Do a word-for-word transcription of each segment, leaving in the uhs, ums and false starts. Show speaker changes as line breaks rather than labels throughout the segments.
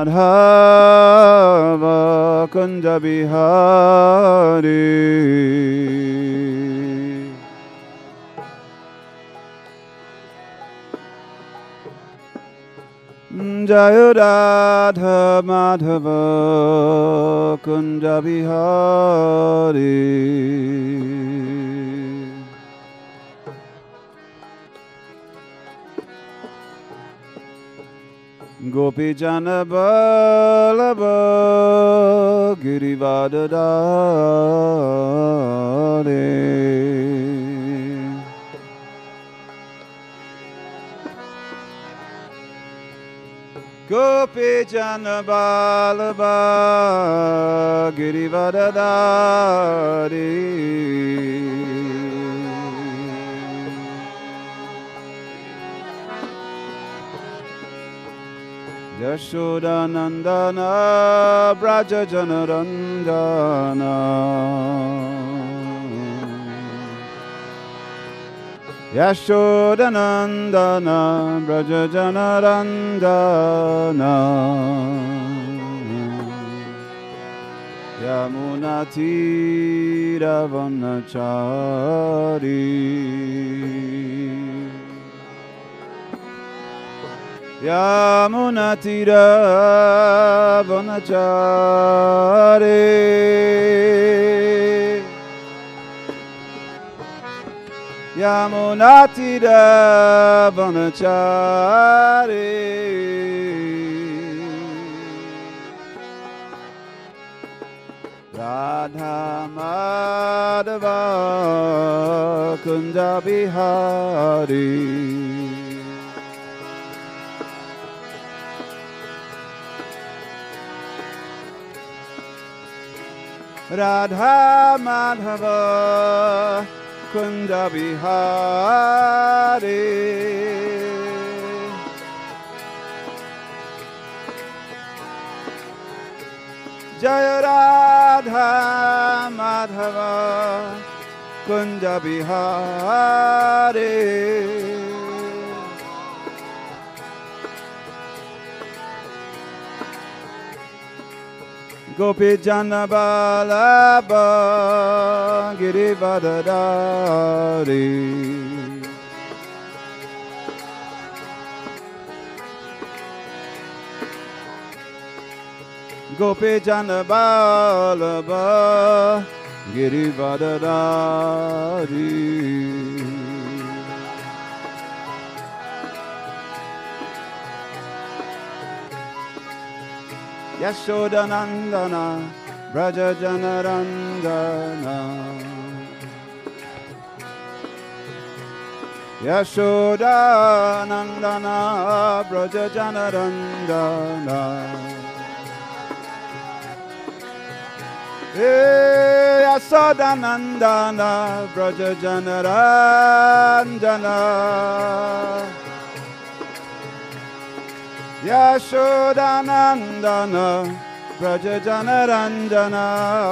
Madhava Kunja Bihari. Jaya Radha Madhava Kunja Bihari. Gopi Jana Vallabha Girivadadare. Gopi Jana Vallabha Girivadadare. Yashoda Nandana Braja Janarandana. Yashoda Nandana Braja Janarandana. Yamuna Tira Vanachari. Yamuna Tira Vanachari. Yamuna Tira Vanachari. Radha Madhava Kunja Bihari. Radha Madhava Kunja Bihari. Jaya Radha Madhava Kunja Bihari. Gopi Jana Vallabha Girivadadari. Gopi Jana Vallabha Girivadadari. Yashoda Nandana Braja Janarandana. Yashoda Nandana Braja Janarandana. Yashoda Nandana Braja Janarandana. Yashoda Nandana Braja Janarandana.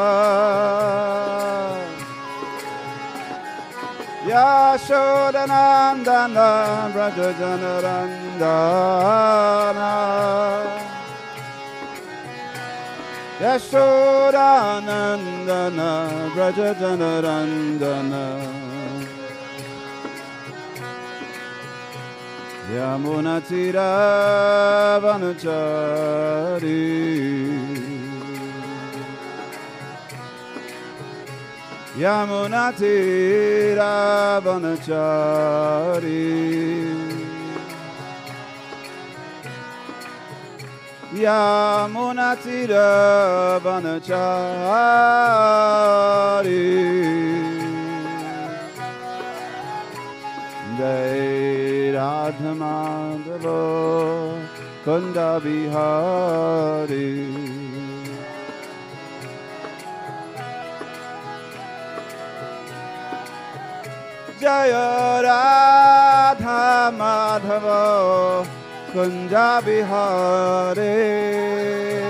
Yashoda Nandana Braja Janarandana. Yashoda Nandana Braja Janarandana. Yamuna Tira Vanachari. Yamuna Tira Vanachari. Yamuna Tira Vanachari. Jai Radha Madhava Kunja Bihari. Jaya Radha Madhava Kunja Bihari.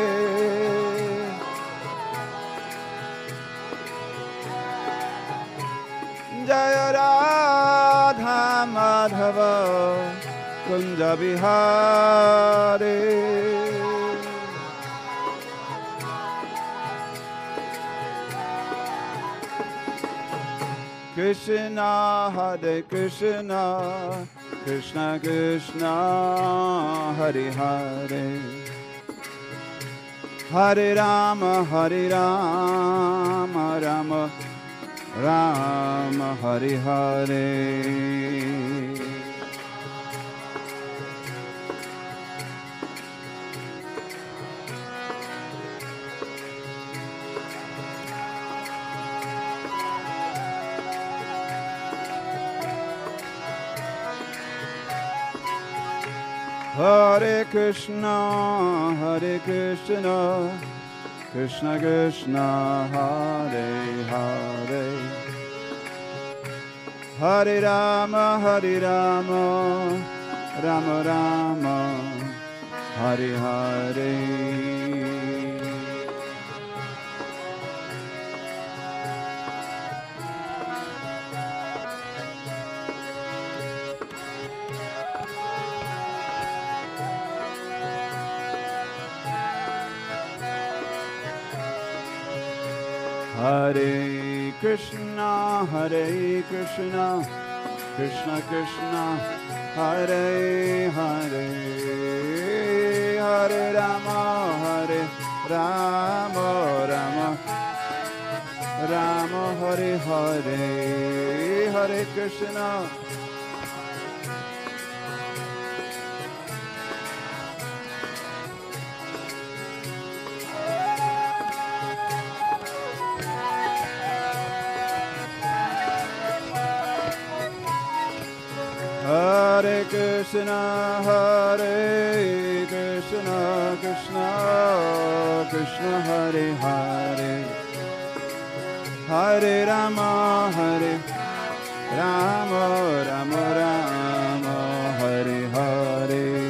Jaya Radha Madhava Kunja Bihari. Krishna, Hare Krishna, Krishna Krishna, Hare Hare, Hare Rama, Hare Rama, Rama Rama, Hare Hare. Hare Krishna, Hare Krishna, Krishna Krishna, Hare Hare, Hare Rama, Hare Rama, Rama Rama, Hare Hare. Hare Krishna, Hare Krishna, Krishna Krishna, Hare Hare, Hare Rama, Hare Rama, Rama Rama, Hare Hare, Hare Krishna. Hare Krishna, Hare Krishna, Krishna Krishna, Hare Hare, Hare Rama, Hare Rama, Rama Rama, Hare Hare.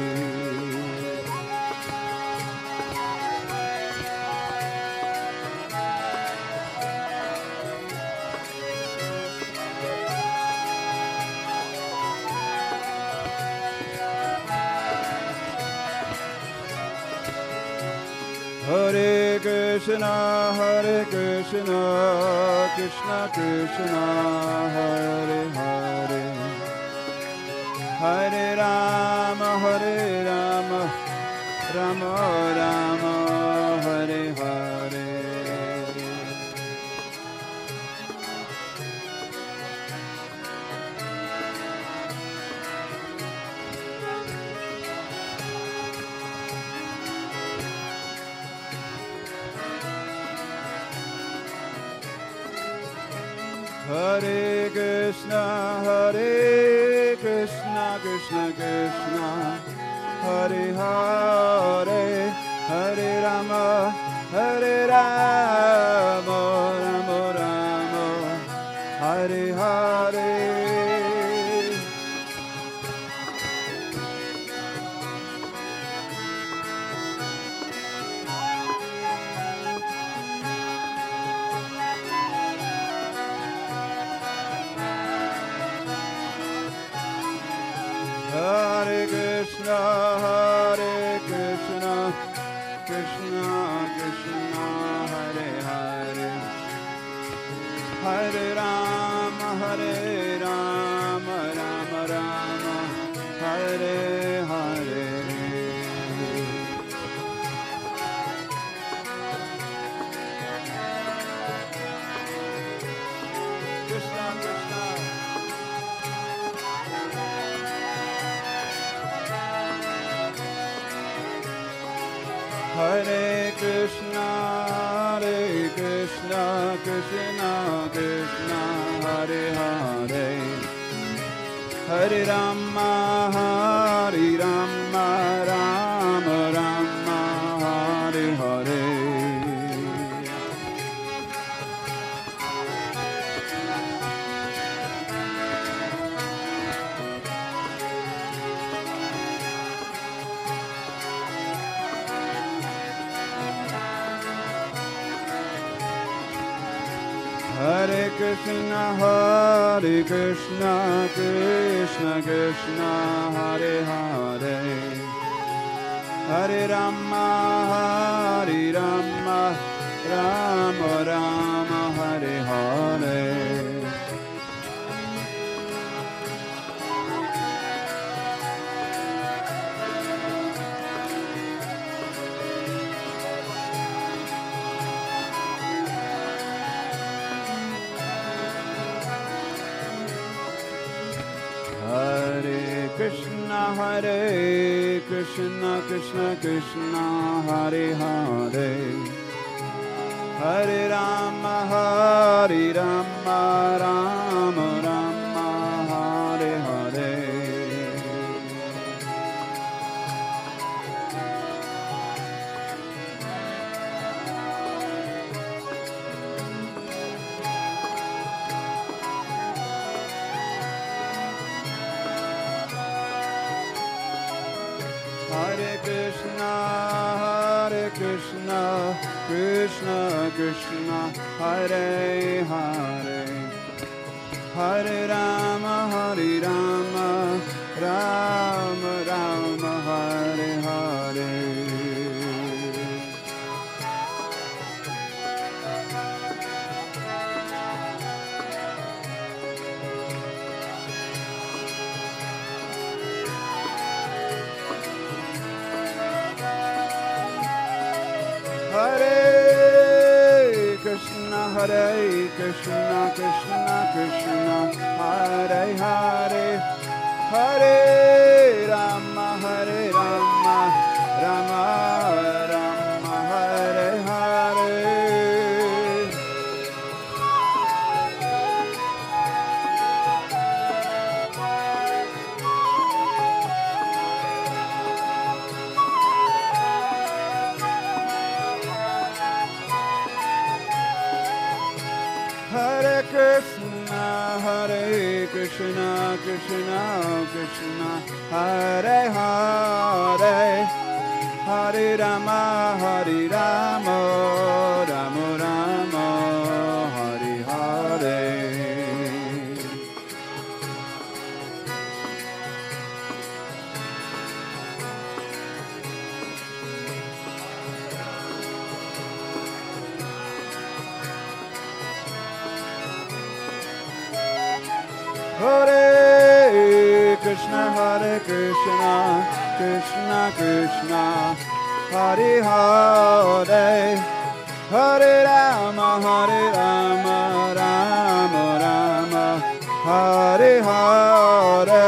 Hare Krishna, Hare Krishna, Krishna Krishna, Hare Hare, Hare Rama, Hare Rama, Rama Rama, Hare Hare. Hare Krishna, Hare Krishna, Krishna Krishna, Hare Hare, Hare Rama, Hare Rama, Rama Rama, Hare Hare. Hare Krishna, Hare Krishna, Krishna Krishna, Hare Hare, Hare Rama, Hare Rama, Rama Rama, Hare Hare. Krishna Krishna. Hare Krishna, Hare Krishna, Krishna Krishna, Hare Hare, Hare Rama, Hare Rama, Rama Rama, Hare Hare. Hare Krishna, Hare Krishna, Krishna Krishna, Hare Hare, Hare Rama, Hare Rama, Rama Rama, Hare Hare. Hare Krishna, Krishna Krishna, Hare Hare, Hare Rama, Hare Rama, Rama Rama, Hare Hare. Hare Krishna, Hare Krishna, Krishna Krishna, Hare Hare, Hare Rama, Hare Rama, Rama Rama, Hare Hare. Hare Krishna, Hare Krishna, Krishna Krishna, Hare Hare, Hare Rama, Hare Rama, Rama Rama, Hare Hare. Hare Krishna, Hare Krishna, Krishna Krishna, Hare Hare, Hare Rama, Hare Rama, Rama Rama, Hare Hare. Hare Krishna, Hare Krishna, Krishna Krishna, Hare Hare, Hare Rama, Hare Rama, Rama Rama, Hare Hare.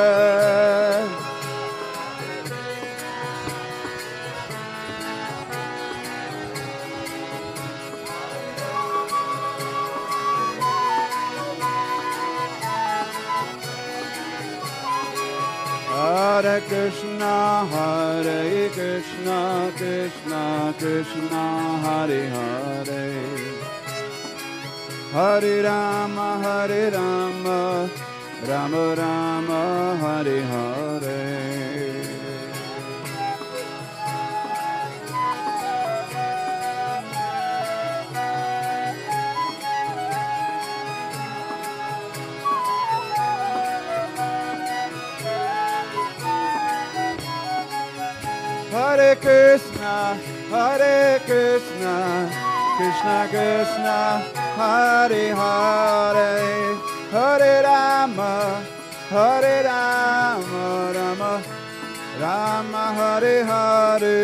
Hare Krishna, Hare Krishna, Krishna Krishna, Hare Hare, Hare Rama, Hare Rama, Rama Rama, Hare Hare. Hare Krishna, Hare Krishna, Krishna Krishna, Hare Hare, Hare Rama, Hare Rama, Rama Rama, Hare Hare.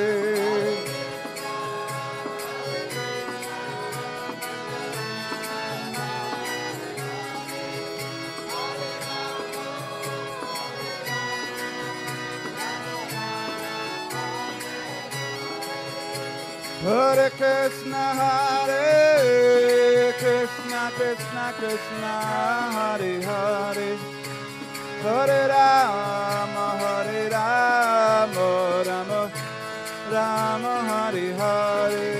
Hare Krishna, Hare Krishna, Krishna Krishna, Hare Hare, Hare Rama, Hare Rama, Rama Rama, Hare Hare.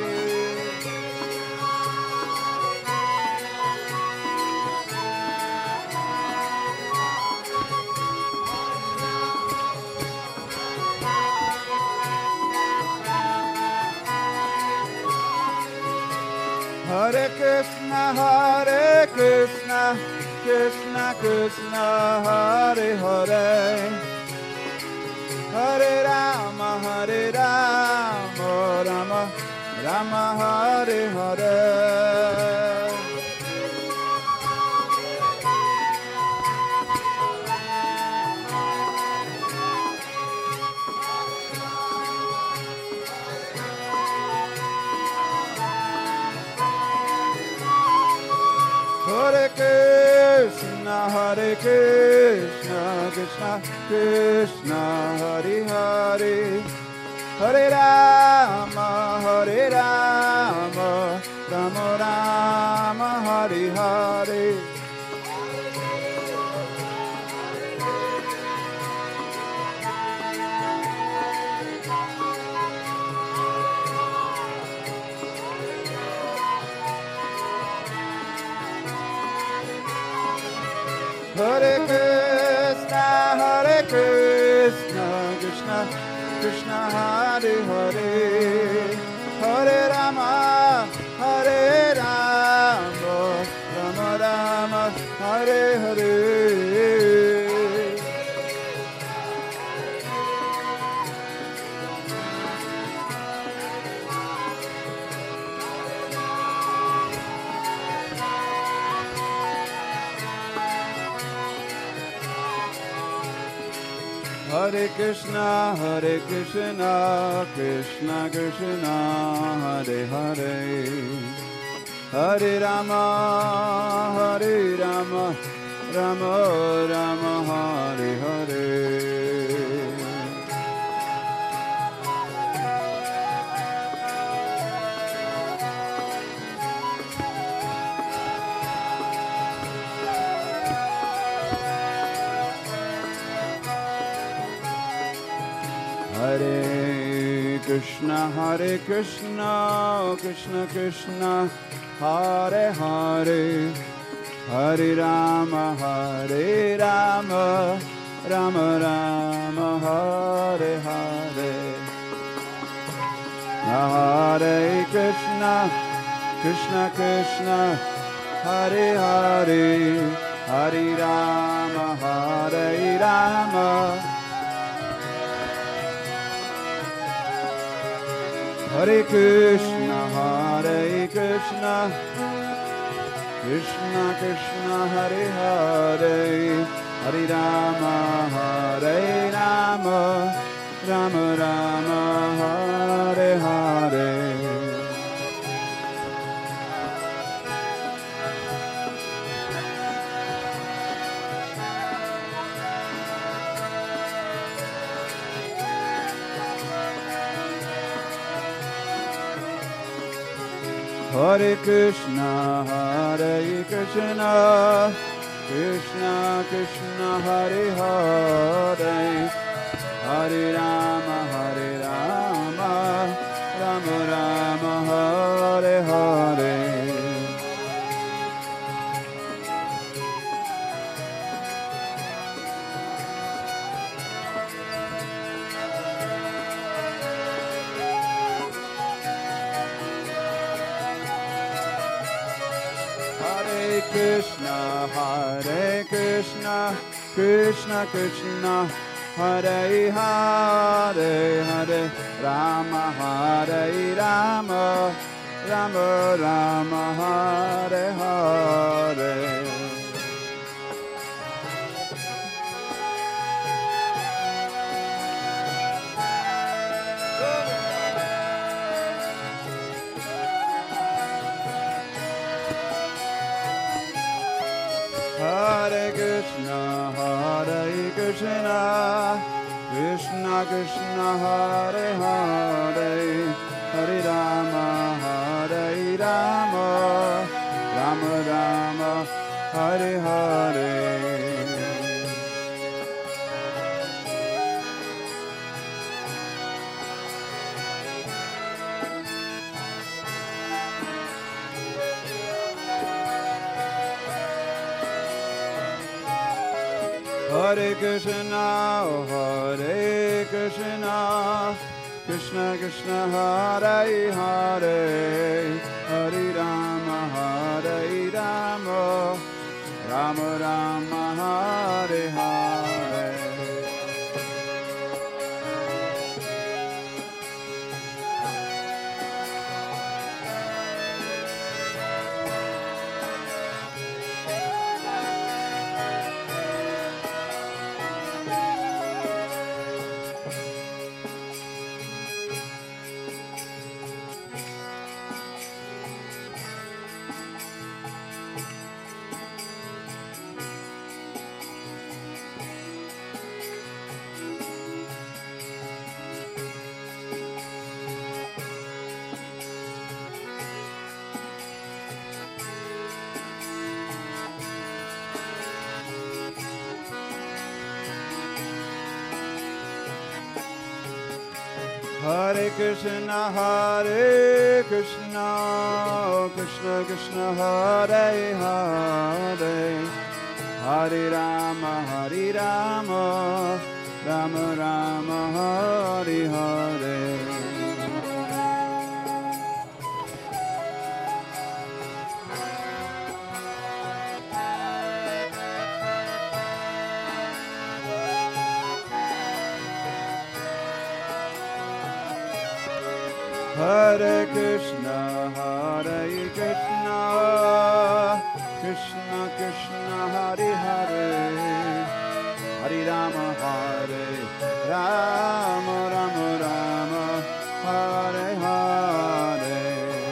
Hare Krishna, Hare Krishna, Krishna Krishna, Hare Hare, Hare Rama, Hare Rama, Rama Rama, Hare Hare. Hare Krishna, Hare Krishna, Krishna, Krishna, Krishna, Hare Hare, Hare Rama, Hare Rama, Rama Rama, Hare Hare. Hare Krishna, Hare Krishna, Krishna, Krishna, Hare Hare, Hare Rama, Hare Rama, Rama Rama, Hare Hare. Hare Krishna, Hare Krishna, Krishna Krishna, Hare Hare, Hare Rama, Hare Rama, Rama Rama, Hare Hare. Hare Krishna, Hare Krishna, Krishna Krishna, Hare Hare, Hare Rama, Hare Rama, Rama Rama, Hare Hare. Hare Krishna, Krishna Krishna, Hare Hare, Hare Rama, Hare Rama, Hare Krishna, Hare Krishna, Krishna Krishna, Hare Hare, Hare Rama, Hare Rama, Rama Rama, Hare Hare. Hare Krishna, Hare Krishna, Krishna Krishna, Hare Hare, Hare Rama, Hare Rama, Rama Rama, Hare Hare. Hare Krishna, Hare Krishna, Krishna Krishna, Hare Hare, Hare Rama, Hare Rama, Rama Rama, Hare Hare. Hare Krishna, Hare Krishna, Krishna Krishna, Hare Hare, Hare Rama, Hare Rama, Rama Rama, Hare Hare. Hare Krishna, Hare Krishna, Krishna Krishna, Hare Hare, Hare Rama, Hare Rama, Rama Rama, Hare Hare. Krishna, Hare Krishna, Krishna Krishna, Hare Hare, Hare Rama, Hare Rama, Rama Rama, Hare Hare. Hare Krishna, Hare Krishna, Krishna Krishna, Hare Hare, Hare Rama, Hare Rama, Rama Rama, Hare Hare.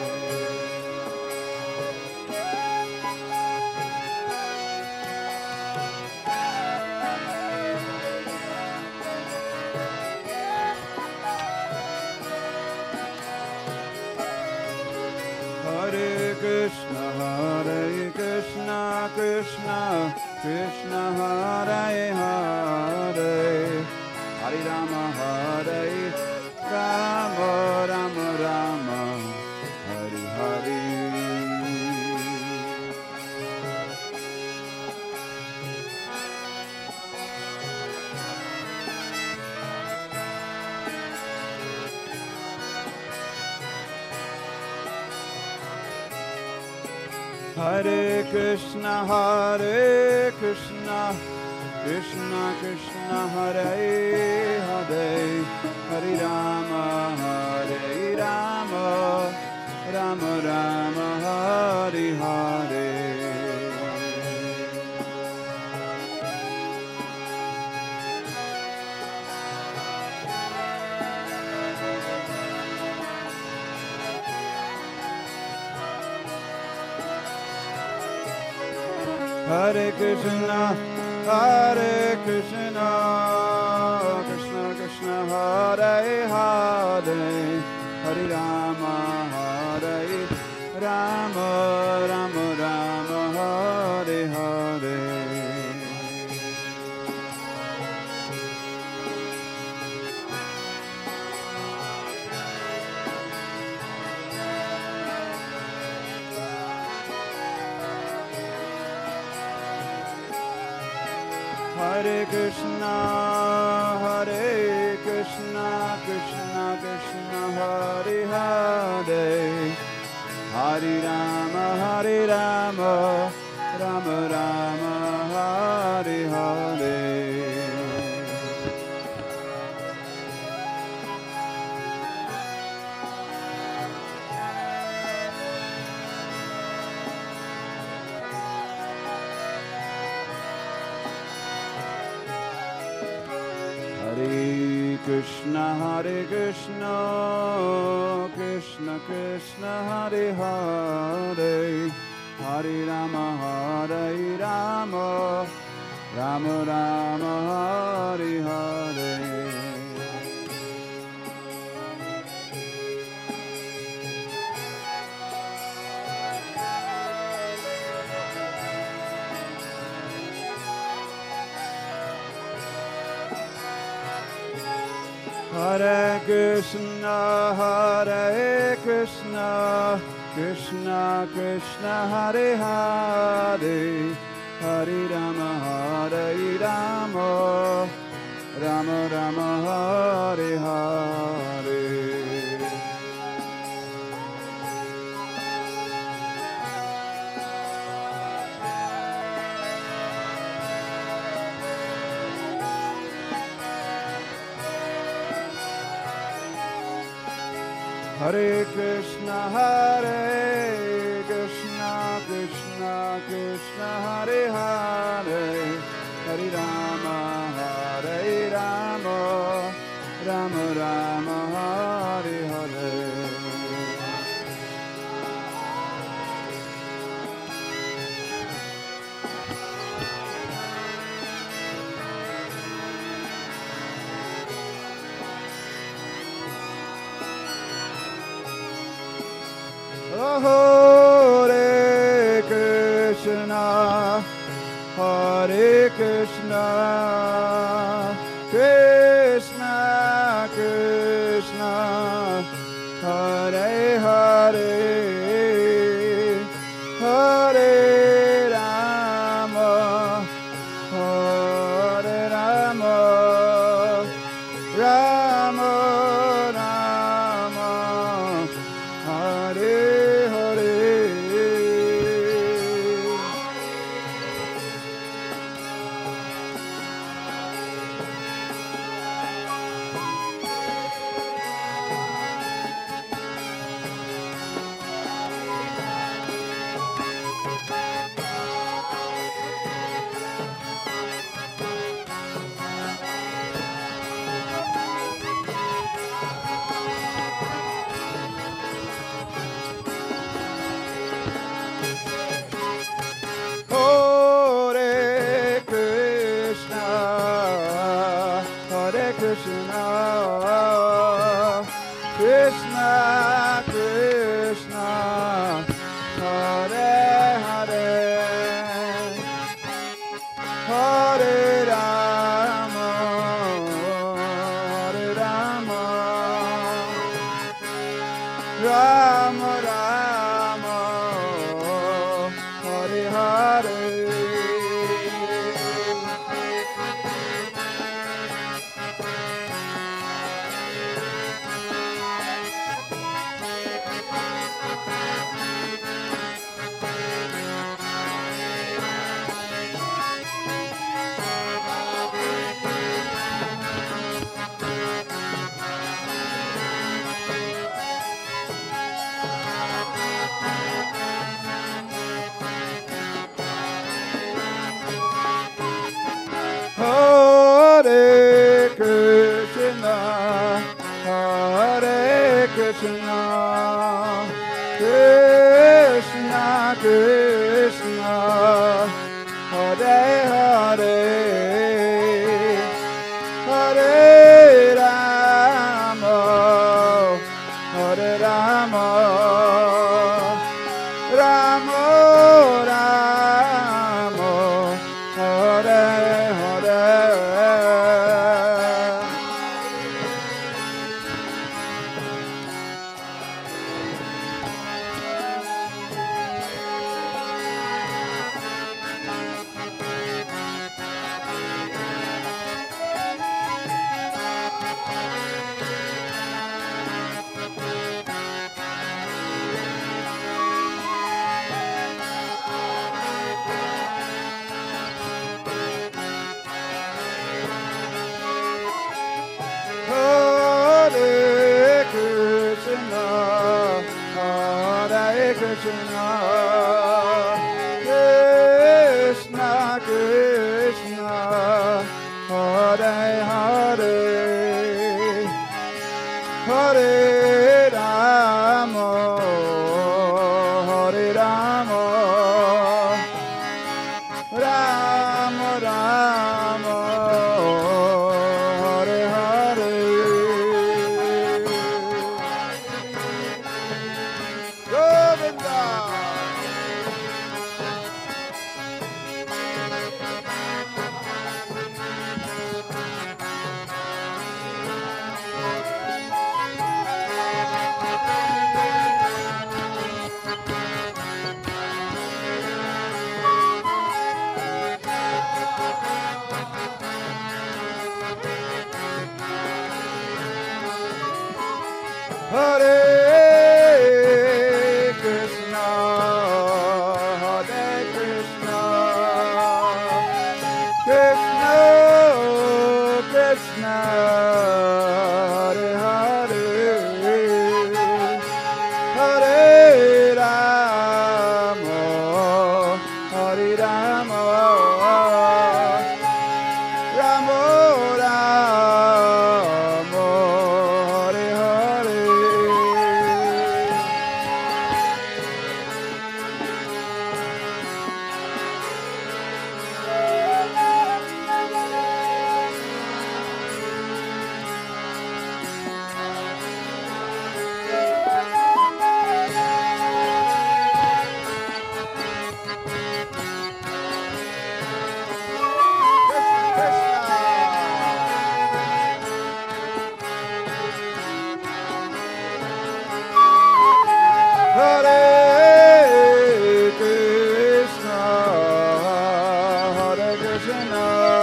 Hare Krishna, Hare Krishna, Krishna Krishna, Hare Hare, Hare Rama, Hare Rama, Rama Rama, Hare Hare. Hare Krishna, Hare Krishna, Krishna Krishna, Hare Hare, Hare Rama, Hare Rama, Rama Rama, Hare Hare. Hare Krishna, Hare Krishna, Krishna Krishna, Hare Hare, Hare Rama, Hare Rama, Rama Rama, Hare Hare. Hare Krishna, Hare Krishna, Krishna Krishna, Hare Hare, Hare Rama, Hare Rama, Rama Rama, Hare Hare. Krishna, Hare Krishna, Krishna Krishna, Hare Hare, Hare Rama, Hare Rama, Rama Rama, Hare Hare. Hare Krishna, Hare Krishna, Krishna Krishna, Hare Hare, Hare Rama, Hare Rama, Rama Rama, Hare Hare. Hare Krishna, Hare Krishna, Krishna Krishna, Hare Hare, Hare Rama, Hare Rama, Rama Rama, Hare Hare. Hare Krishna, Hare Krishna, Krishna Krishna, Hare Hare, Hare Rama, Hare Rama, Rama Rama, Hare Hare. Hare Krishna, Hare Krishna, Krishna Krishna, Hare Hare, Hare Rama, Hare Rama, Rama Rama, Hare Hare. Hare Krishna, Hare Krishna, Krishna Krishna, Hare Hare, Hare Rama, Hare Rama, Rama Rama, Hare Hare. Hare Krishna, Hare Krishna, Krishna Krishna, Hare Hare, Hare Rama, Hare Rama, Rama Rama, Hare Hare. Govinda. Hare Krishna, Hare Krishna,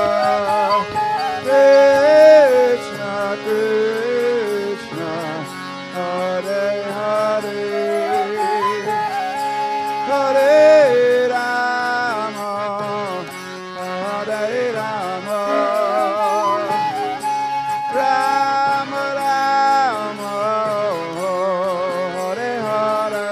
Krishna Krishna, Hare Hare, Hare Rama, Hare Rama, Rama Rama, Hare Hare.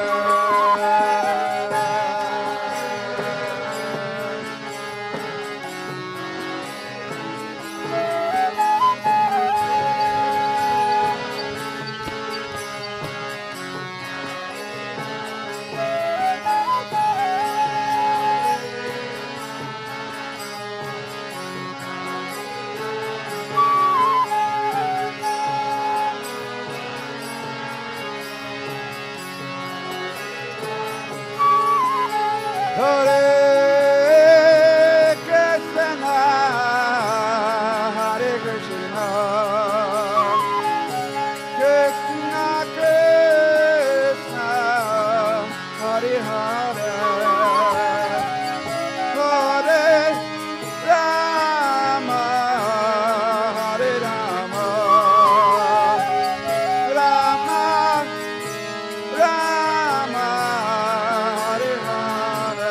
Hare Krishna, Hare Krishna, Krishna Krishna, Hare Hare, Hare Rama, Hare Rama, Rama Rama, Hare Hare.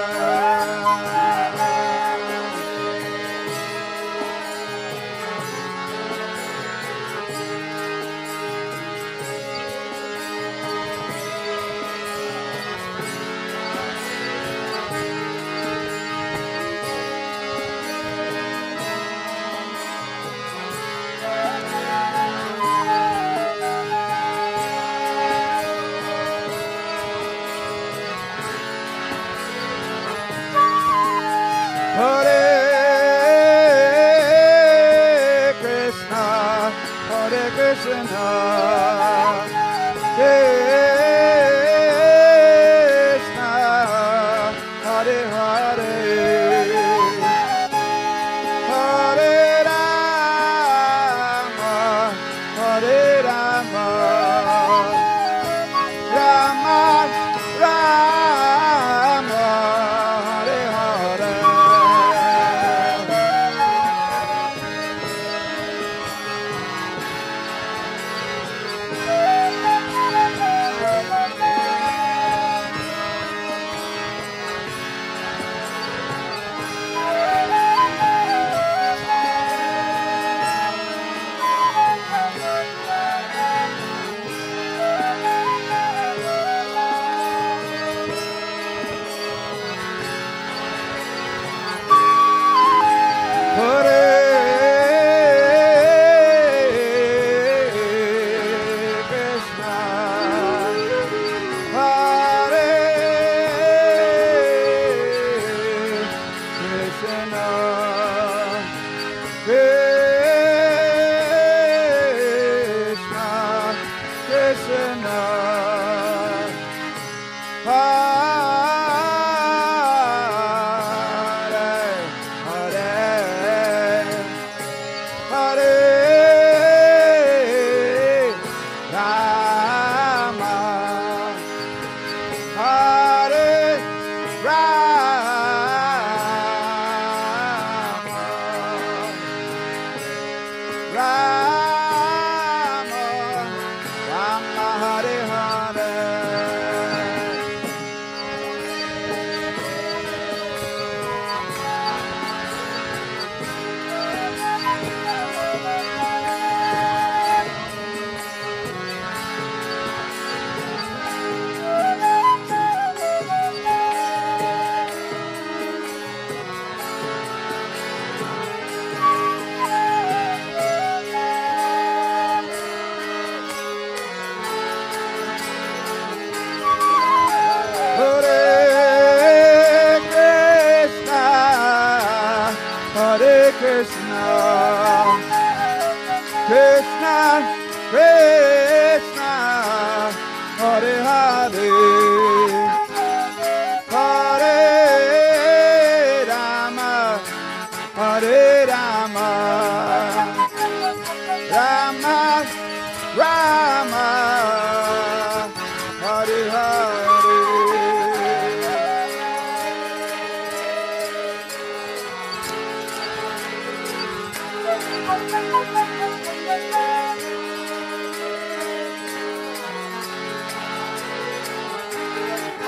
Hare Krishna, Hare Krishna, Krishna, Hare Hare, Hare Rama, Hare Rama, Rama Rama, Hare Hare. Krishna, Krishna, Krishna, Hare Hare, Hare Rama, Hare Rama, Rama, Rama, Hare Hare.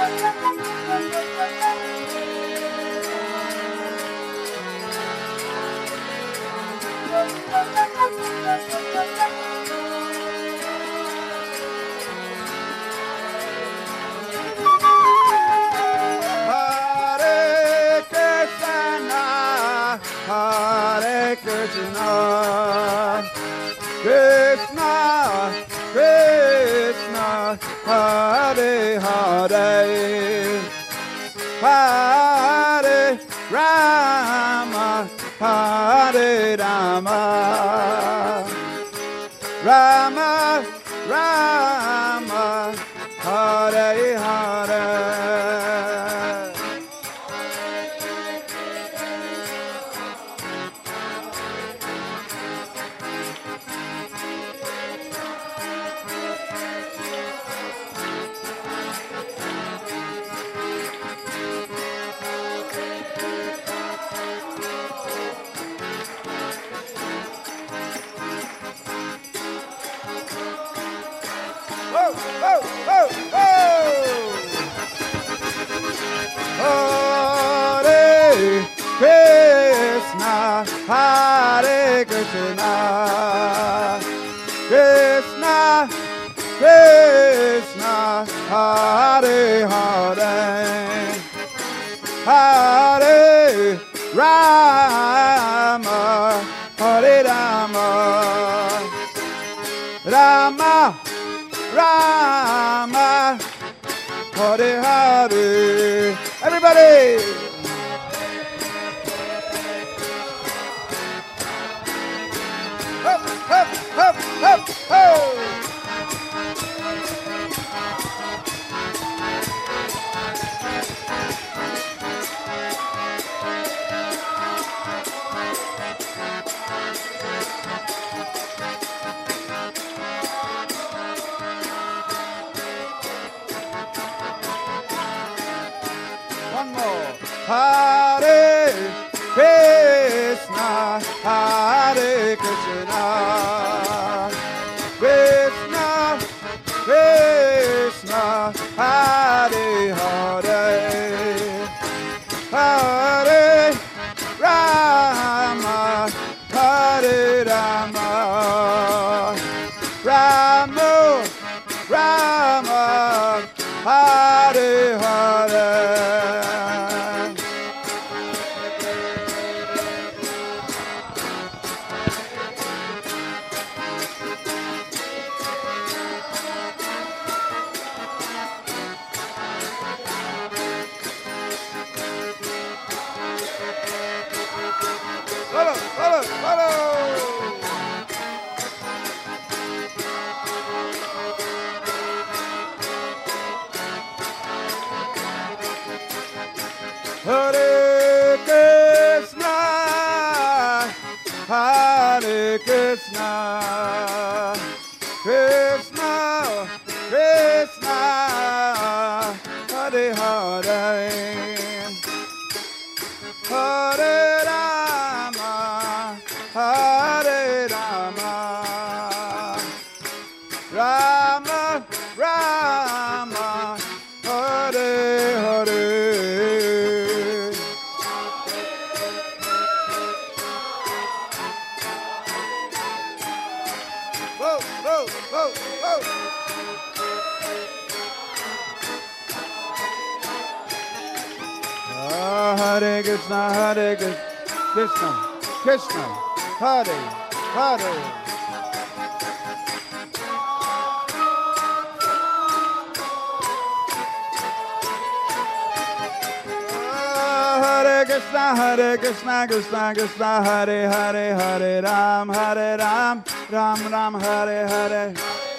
Krishna Krishna Hare Hare Hare Ram Hare Ram Ram Ram Hare Hare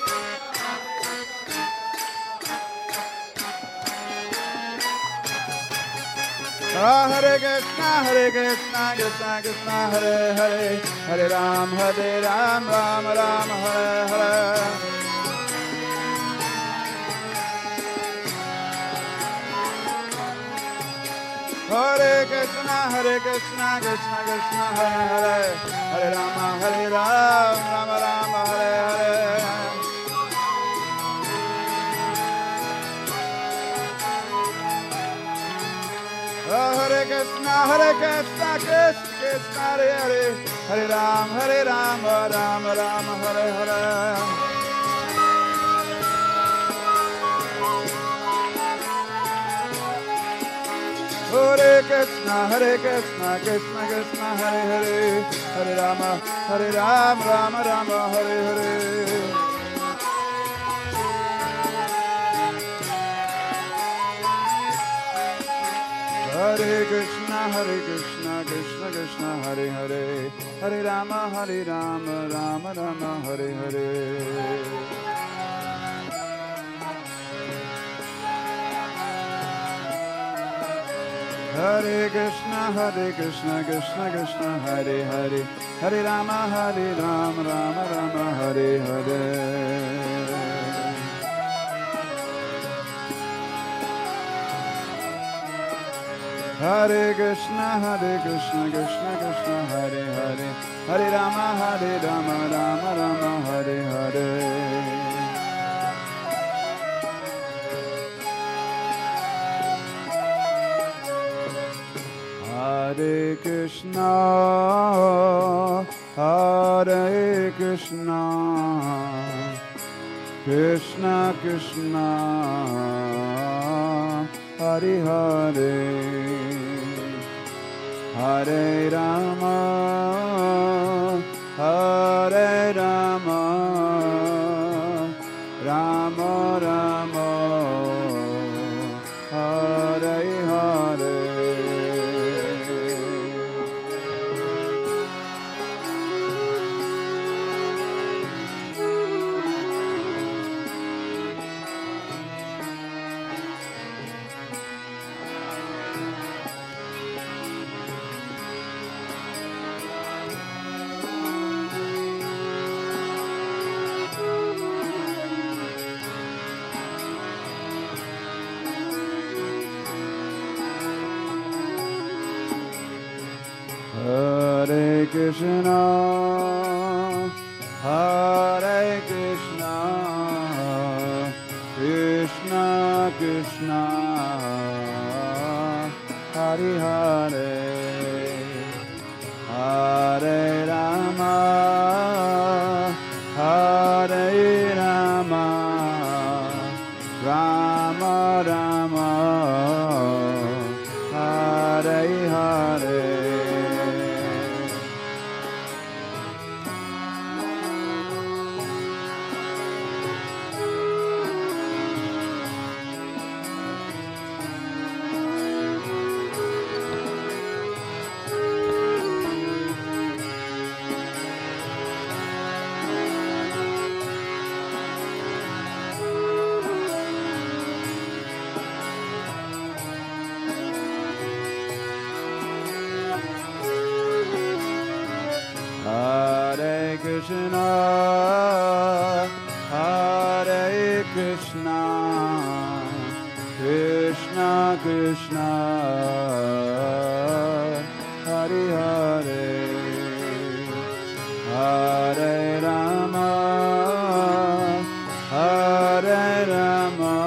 Hare Krishna Hare Krishna Krishna Krishna Hare Hare Hare Ram Hare Ram Ram Ram Hare Hare Hare Krishna, Hare Krishna, Krishna Krishna, Hare Hare, Hare Rama, Hare Rama, Rama Rama, Hare Hare. Krishna, Hare Krishna, Krishna Krishna, Hare Hare, Hare Ram, Hare Ram, Ram Ram, Hare Hare. Hare Krishna, Hare Krishna, Krishna Krishna, Hare Hare, Hare Rama, Hare Ram, Rama Rama, Hare Hare. Hare Krishna, Hare Krishna, Krishna Krishna, Hare Hare, Hare Rama, Hare Rama, Rama Rama, Hare Hare. Hare Krishna, Hare Krishna, Krishna Krishna, Hare Hare, Hare Rama, Hare Rama, Rama Rama, Hare Hare. Hare Krishna, Hare Krishna, Krishna Krishna, Hare Hare, Hare Rama, Hare Rama, Rama Rama, Hare Hare. Hare Krishna, Hare Krishna, Krishna Krishna, Hare Hare, Hare Rama, Hare Rama, Rama Rama, Hare Hare. Hare Krishna, Hare Krishna, Krishna Krishna, Hare Hare, Hare Rama, Hare Rama, Rama Rama, Hare Hare. Hare Krishna, Hare Krishna, Krishna Krishna, Hare Hare, Hare Rama, Hare Rama,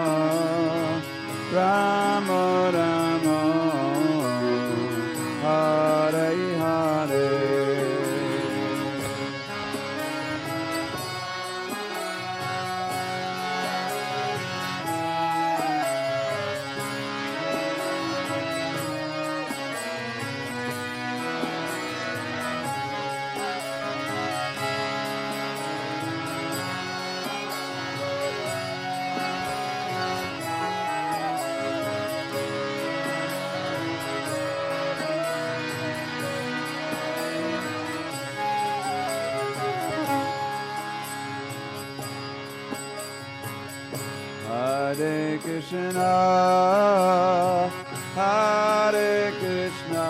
Rama Rama, Hare Hare. Hare Krishna, Hare Krishna,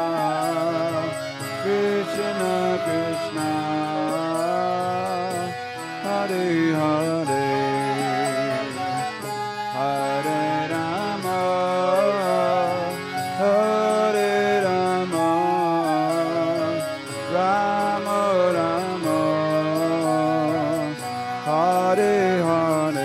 Krishna Krishna, Hare Hare, Hare Rama, Hare Rama, Rama Rama, Hare Hare.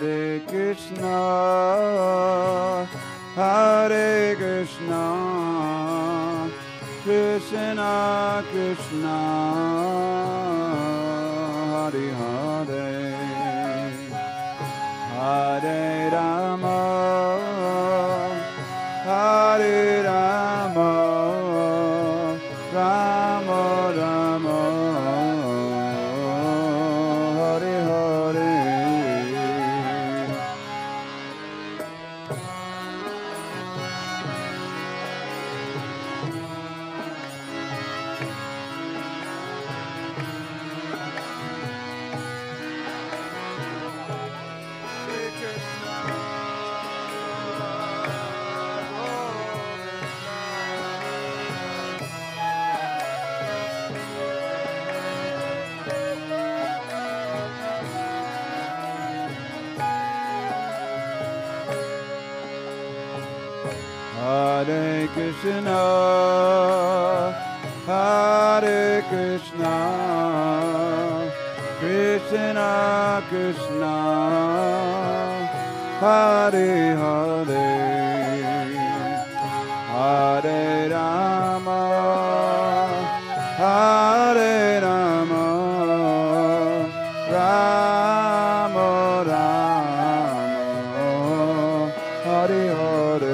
Hare Krishna, Hare Krishna, Krishna Krishna, Hare Hare, Hare Rama, Hare Rama, Rama Rama, Hare Hare. Hare Krishna, Hare Krishna, Krishna Krishna, Hare Hare, Hare Rama, Hare Rama, Rama Rama, Hare Hare.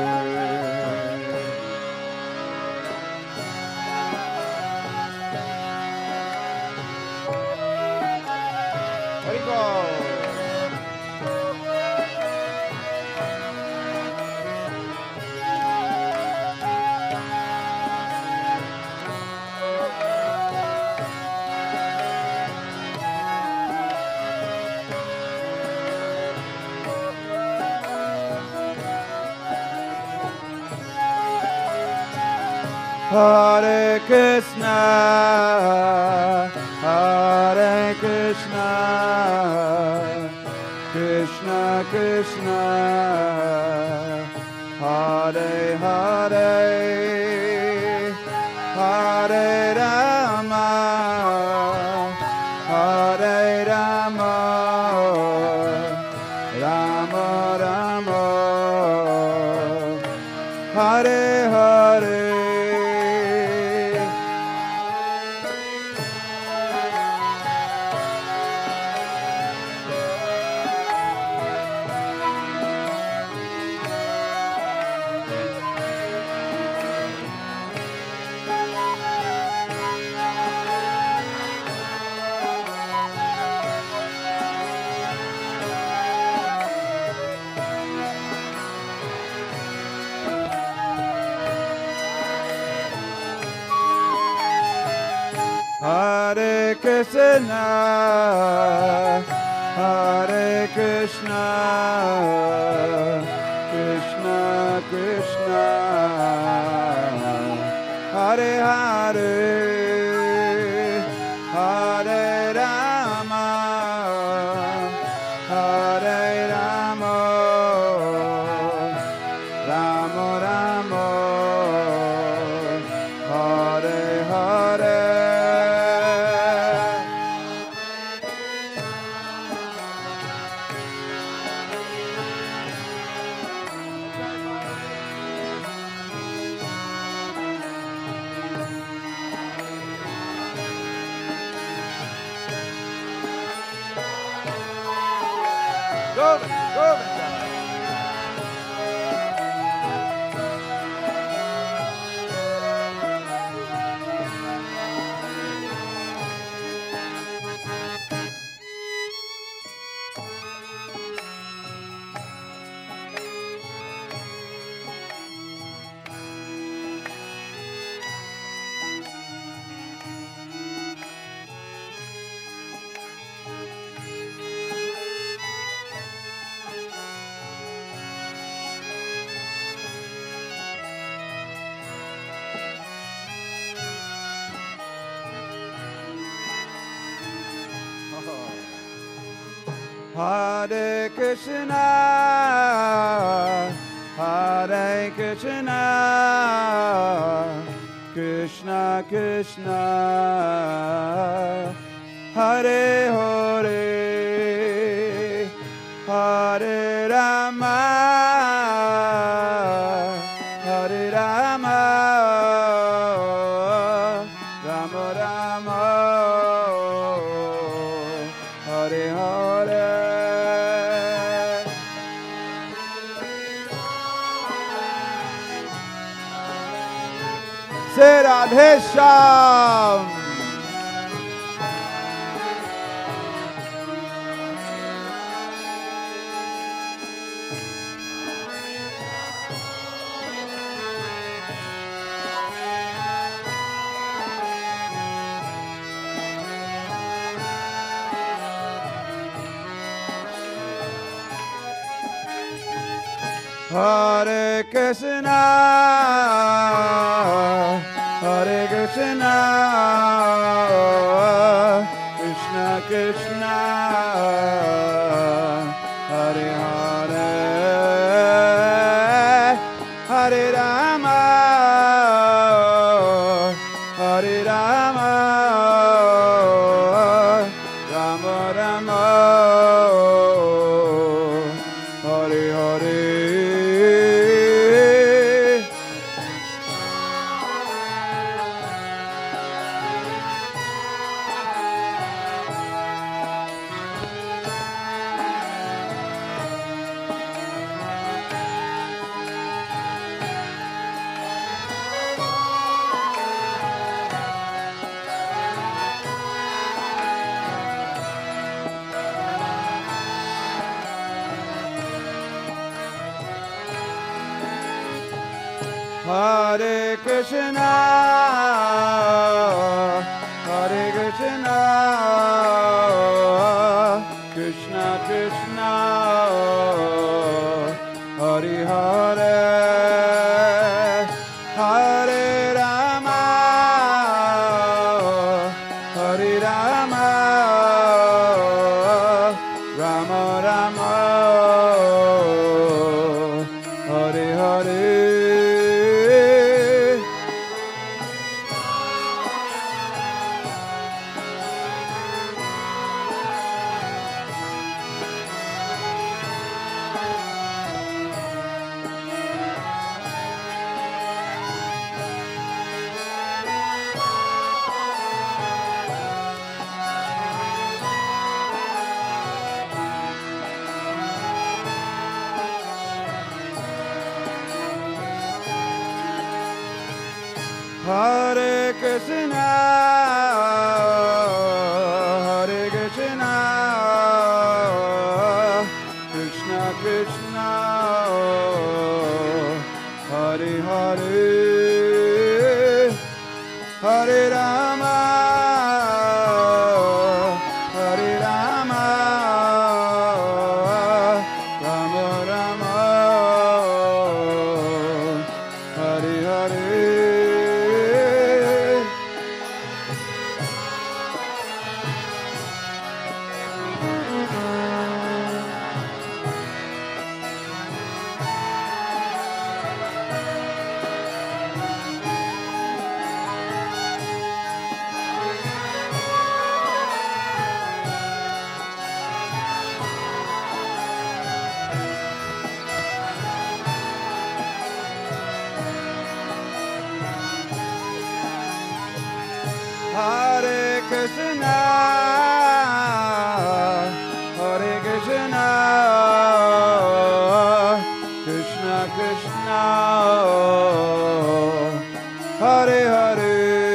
Hare Krishna, Hare Krishna, Krishna Krishna, Hare Hare, Hare Rama, Hare Rama, Rama Rama, Hare Hare. Hare Krishna, Hare Krishna, Krishna Krishna, Hare Hare, Hare Rama, Hare Rama, Rama Rama, Hare Hare. Govinda, Govinda. Hare Krishna, Hare Krishna, Krishna Krishna, Hare Hare, Hare Hare. Say Radhe Shyam. Hare Krishna, Hare Krishna, Krishna Krishna, Hare Hare, Hare Rama, Hare Rama, Rama Rama, Hare Hare. Hare Krishna, Hare Krishna, Krishna Krishna, Hare Hare, Hare Rama, Hare Rama, Rama Rama, Hare Hare. Hare Krishna, Hare Krishna, Krishna Krishna, Hare Hare, Hare Rama, Hare Rama, Rama Rama, Hare Hare. Hare Krishna, Hare Krishna, Krishna Krishna, Hare Hare,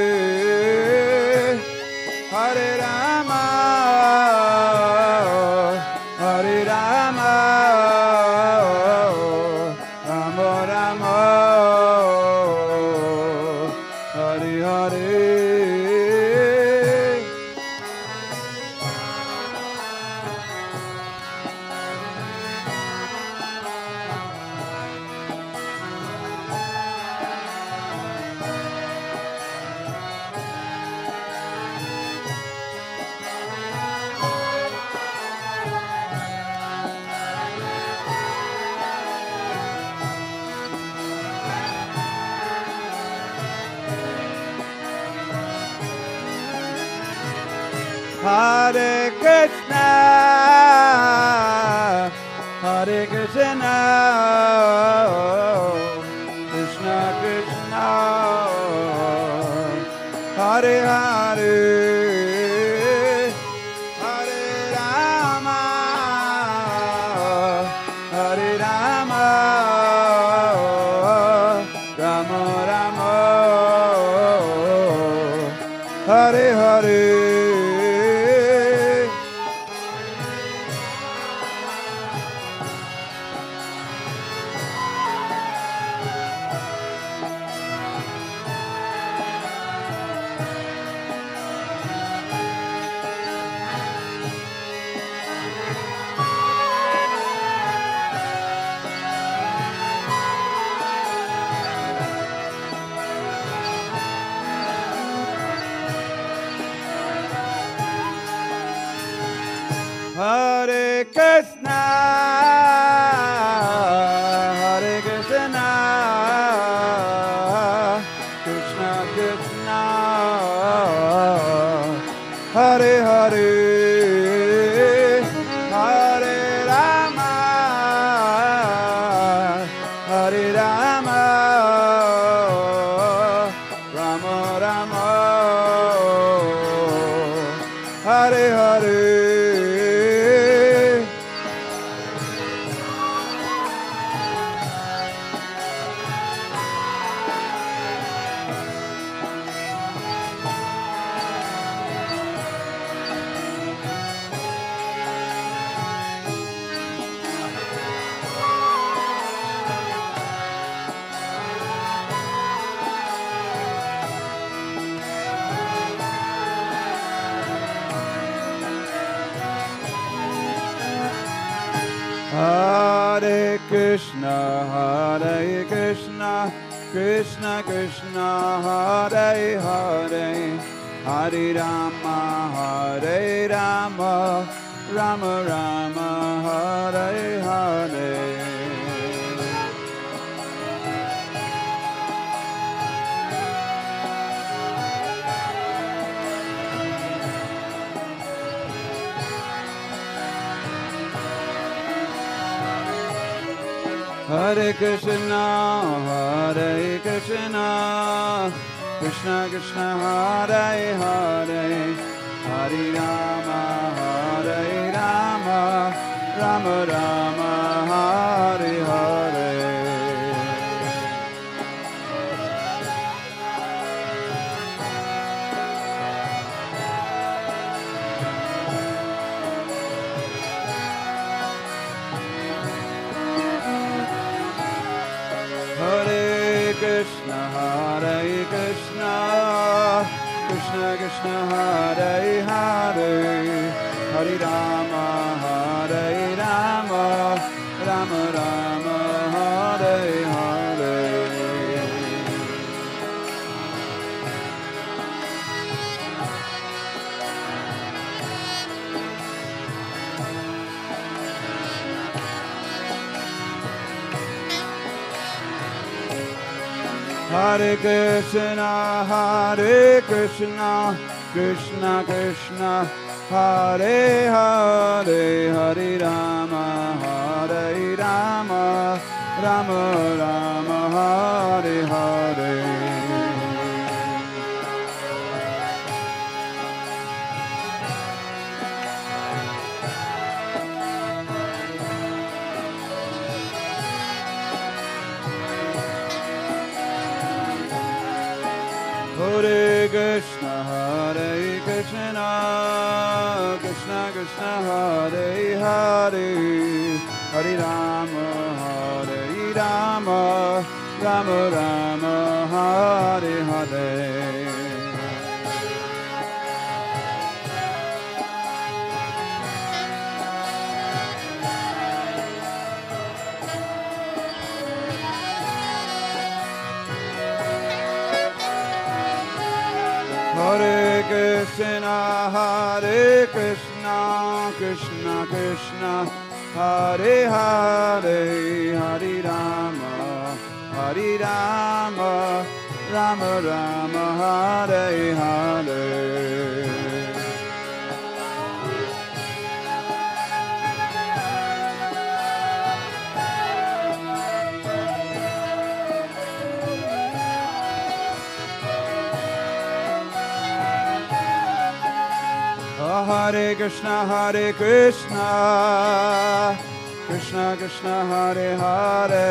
Hare Rama, Hare Rama, Rama Rama, Hare Hare. Hare Krishna, Hare Krishna, Krishna Krishna, Hare Hare, Hare Rama. Hare Krishna, Hare Krishna, Krishna Krishna, Hare Hare, Hare Rama, Hare Rama, Rama Rama, Hare Hare. Hare Krishna, Hare Krishna, Krishna Krishna, Hare Hare, Hare Rama, Hare Rama, Rama Rama, Hare Hare. Hare Krishna, Hare Krishna, Krishna Krishna, Hare Hare, Hare Rama, Hare Rama, Rama Rama, Hare Hare. Hare Krishna, Hare Krishna, Krishna Krishna, Hare Hare, Hare Rama, Hare Rama, Rama Rama, Hare Hare. Hare Krishna, Hare Krishna, Krishna Krishna, Hare Hare, Hare Rama, Hare Rama, Rama Rama, Hare Hare. Hare Krishna, Hare Krishna, Krishna Krishna, Hare Hare, Hare Rama, Hare Rama, Rama Rama, Hare Hare. Hare Krishna, Hare Krishna, Krishna Krishna, Hare Hare, Hare Rama, Hare Rama, Rama Rama, Hare Hare. Hare Krishna, Hare Krishna, Krishna Krishna, Hare Hare,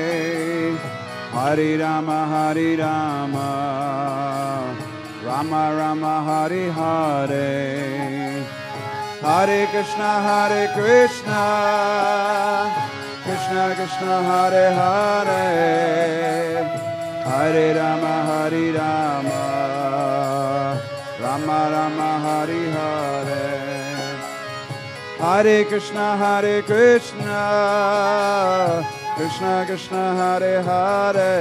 Hare Rama, Hare Rama, Rama Rama, Hare Hare. Hare Krishna, Hare Krishna, Krishna Krishna, Hare Hare, Hare Rama, Hare Rama, Rama Rama, Hare Hare. Hare Krishna, Hare Krishna, Krishna Krishna, Hare Hare,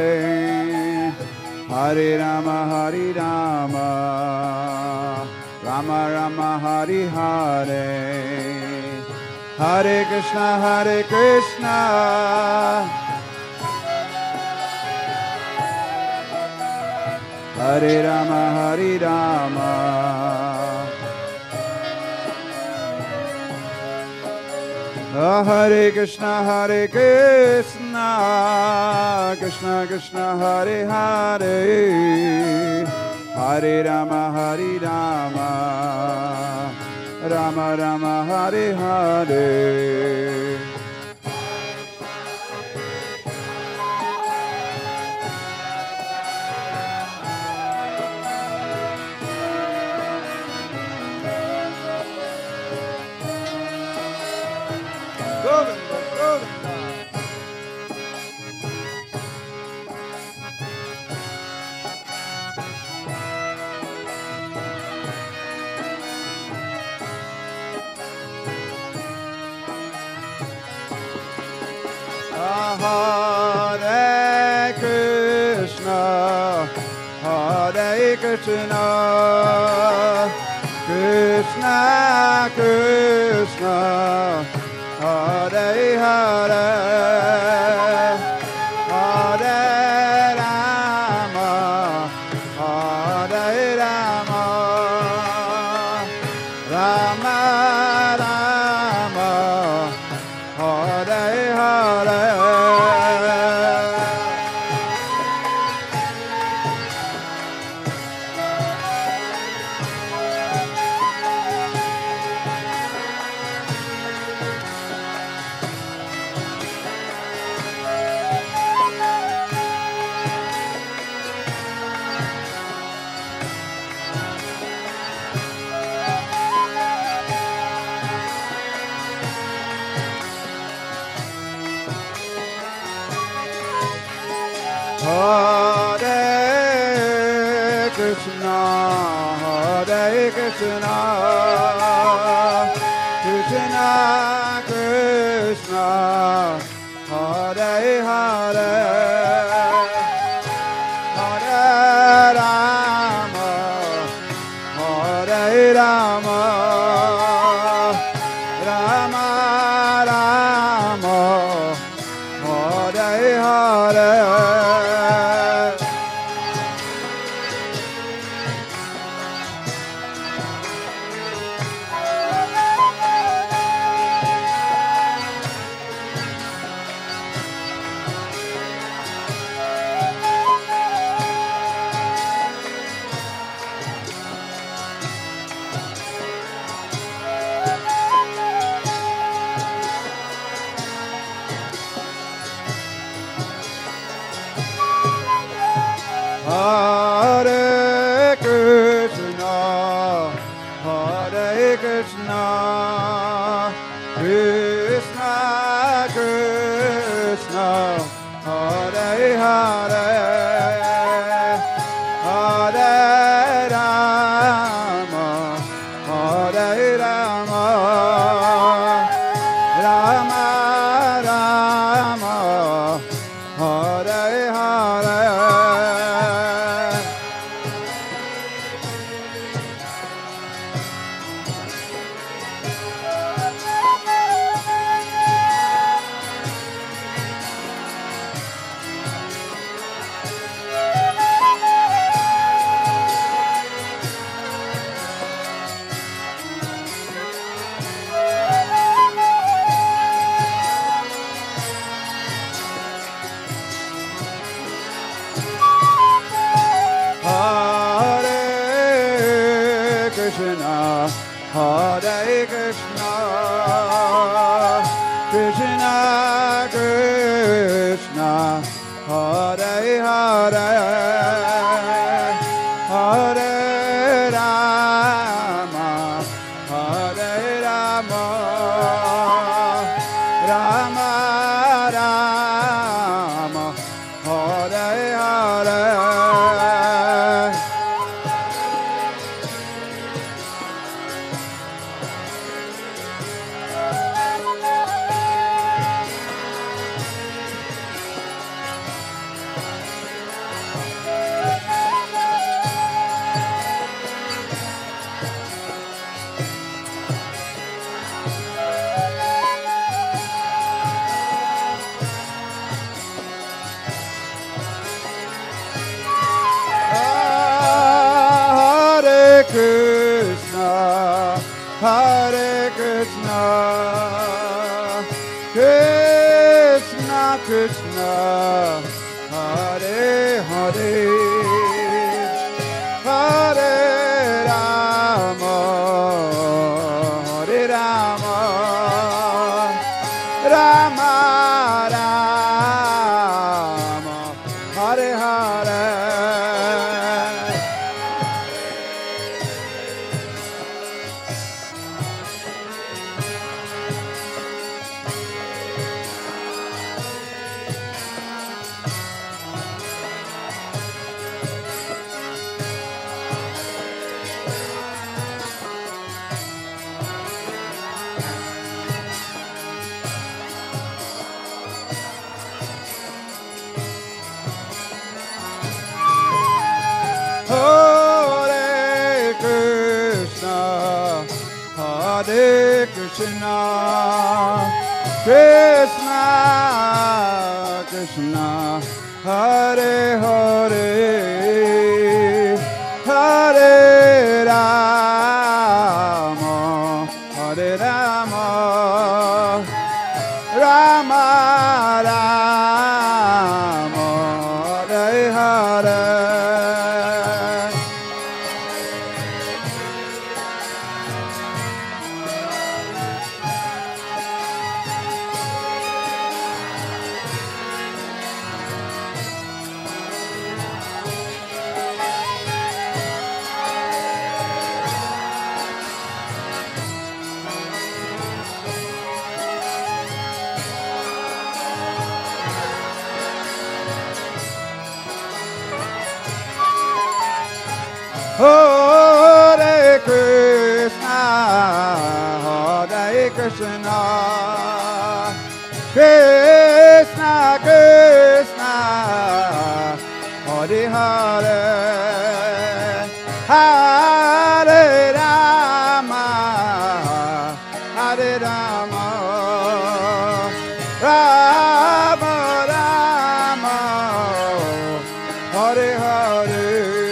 Hare Rama, Hare Rama, Rama Rama, Hare Hare. Hare Krishna, Hare Krishna, Hare Rama, Hare Rama, Hare Krishna, Hare Krishna, Krishna Krishna, Hare Hare, Hare Rama, Hare Rama, Rama Rama, Hare Hare. Govinda, Govinda. Hare Krishna, Hare Krishna, Krishna Krishna, Hare Hare, Hare Rama, Hare Rama, Rama Rama, Hare Hare. Hare Krishna, Hare Krishna, Krishna Krishna, Hare Hare, Hare Rama, Hare Rama, Rama Rama, Hare Hare. Hare Krishna, Hare Krishna, Krishna Krishna, Hare Hare, Hare Rama, Hare Rama, Rama Rama, Hare Hare. Krishna, Hare Krishna, Krishna Krishna, Hare Hare, Hare Rama, Hare Rama, Rama Rama, Hare Hare. Krishna Krishna Hare Hare Hare Rama Hare Rama Rama Rama Hare Hare Hare Krishna, Hare Krishna, Krishna Krishna, Hare Hare, Hare Rama, Hare Rama, Rama Rama, Hare Hare. Hare Krishna, Hare Krishna, Krishna Krishna, Hare Hare, Hare Rama, Hare Rama, Rama Rama, Hare Hare.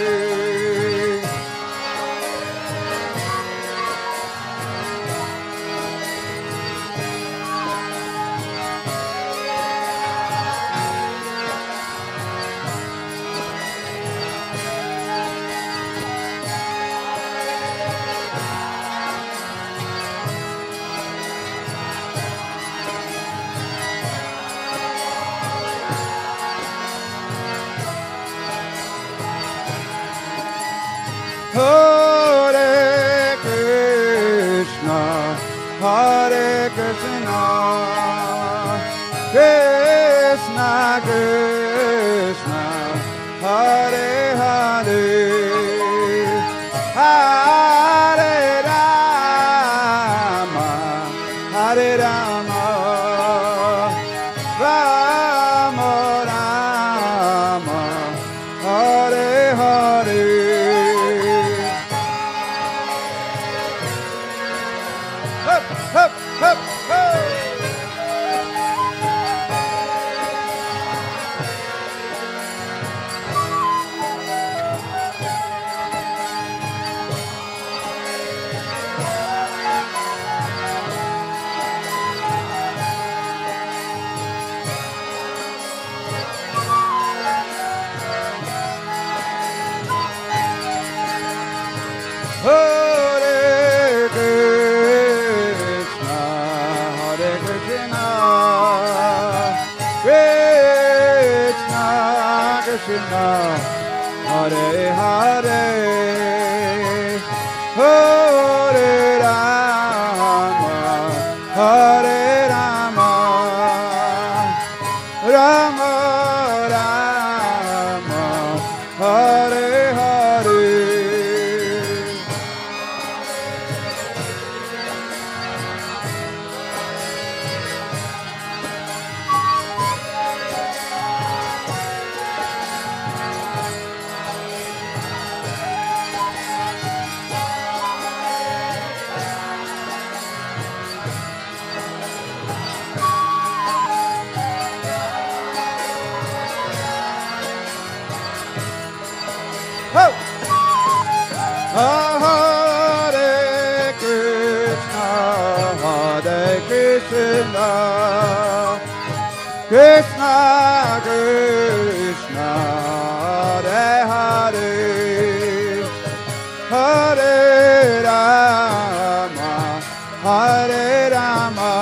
Hare Krishna, Hare Krishna, Krishna Krishna, Hare Hare, Hare Rama, Hare Rama, Rama Rama, Hare Hare. Hup, hup, hup, hup. Hare Krishna, Hare Krishna, Krishna Krishna, Hare Hare, Hare Rama, Hare Rama, Rama Rama, Hare Hare. Krishna, Krishna Krishna, Hare Hare, Hare Rama, Hare Rama,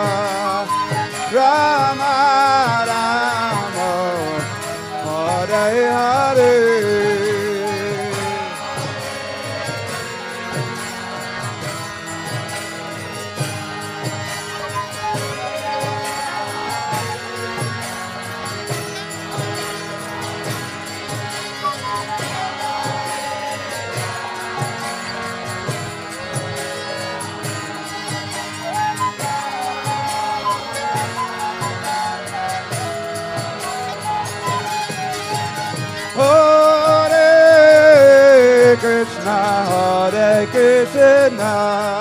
Rama Rama, Hare Hare. Hare Krishna, Hare Krishna,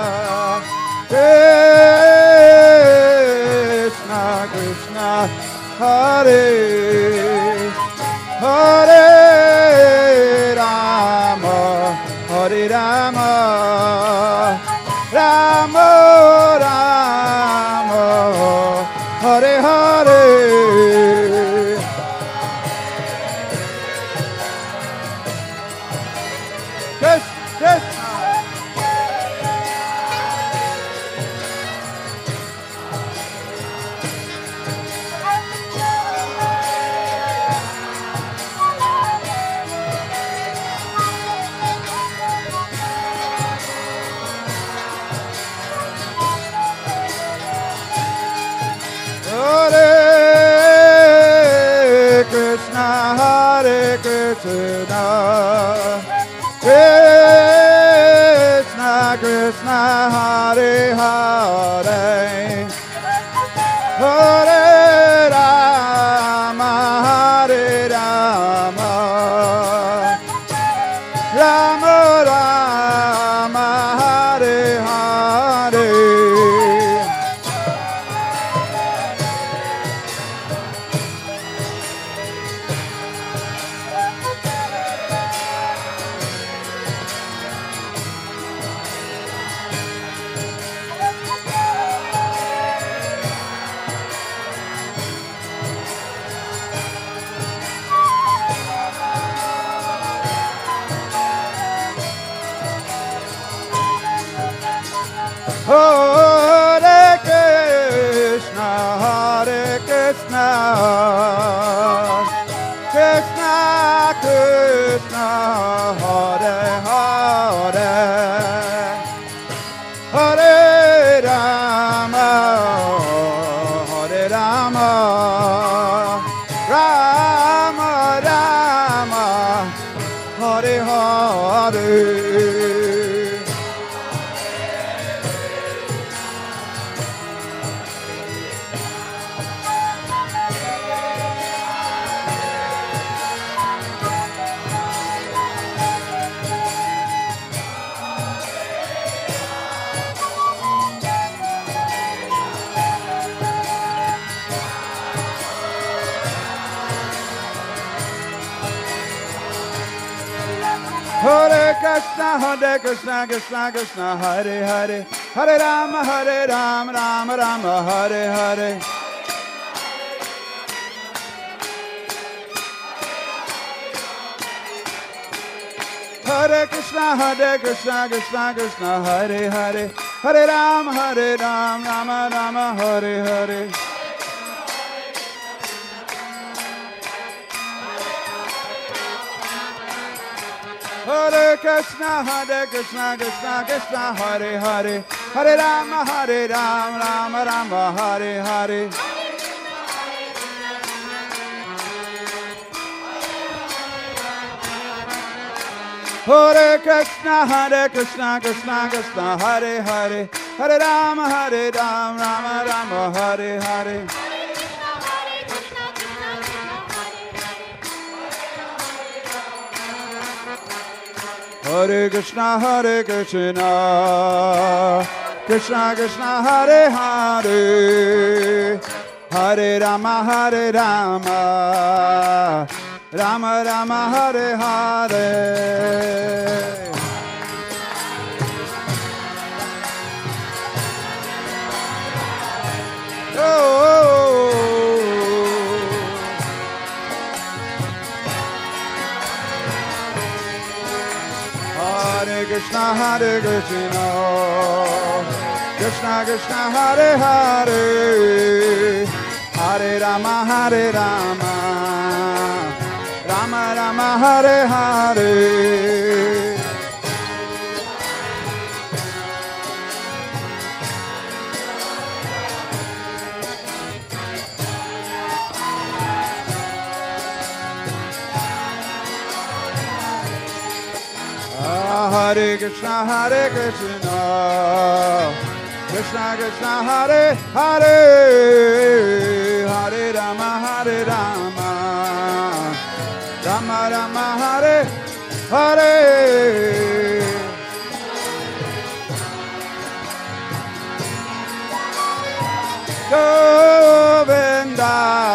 Krishna Krishna, Hare Hare Rama, Hare Rama, Rama Rama, Hare Hare. Yes, yes. Hare Krishna, Hare Krishna, Krishna Krishna, Hare Hare, Hare Rama, Hare Rama, Rama Rama, Hare Hare. Hare Krishna, Hare Krishna, Krishna Krishna, Hare Hare, Hare Rama, Hare Rama, Rama Rama, Hare Hare. Hare Krishna, Hare Krishna, Krishna Krishna, Hare Hare, Hare Rama, Hare Rama, Rama Rama, Hare Hare. Hare Krishna, Hare Krishna, Krishna Krishna, Hare Hare, Hare Rama, Hare Rama, Rama Rama, Hare Hare. Hare Krishna, Hare Krishna, Krishna Krishna, Hare Hare, Hare Rama, Hare Rama, Rama Rama, Hare Hare. Hare Krishna, Hare Krishna, Krishna Krishna, Hare Hare, Hare Rama, Hare Rama, Rama Rama, Hare Hare. Hare Krishna, Hare Krishna, Krishna Krishna, Hare Hare, Hare Rama, Hare Rama, Rama Rama, Hare Hare. Hare Krishna, Krishna Krishna Hare Hare, Hare Rama Hare Rama, Rama Rama Hare Hare. Hare Krishna, Hare Krishna, Krishna Krishna, Hare Hare, Hare Rama, Hare Rama, Rama Rama, Hare Hare. Govinda.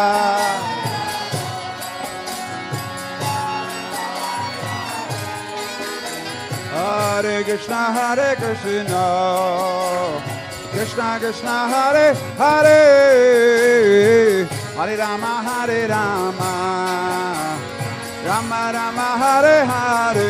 Hare Krishna, Hare Krishna, Krishna Krishna, Hare Hare, Hare Rama, Hare Rama, Rama Rama, Hare Hare.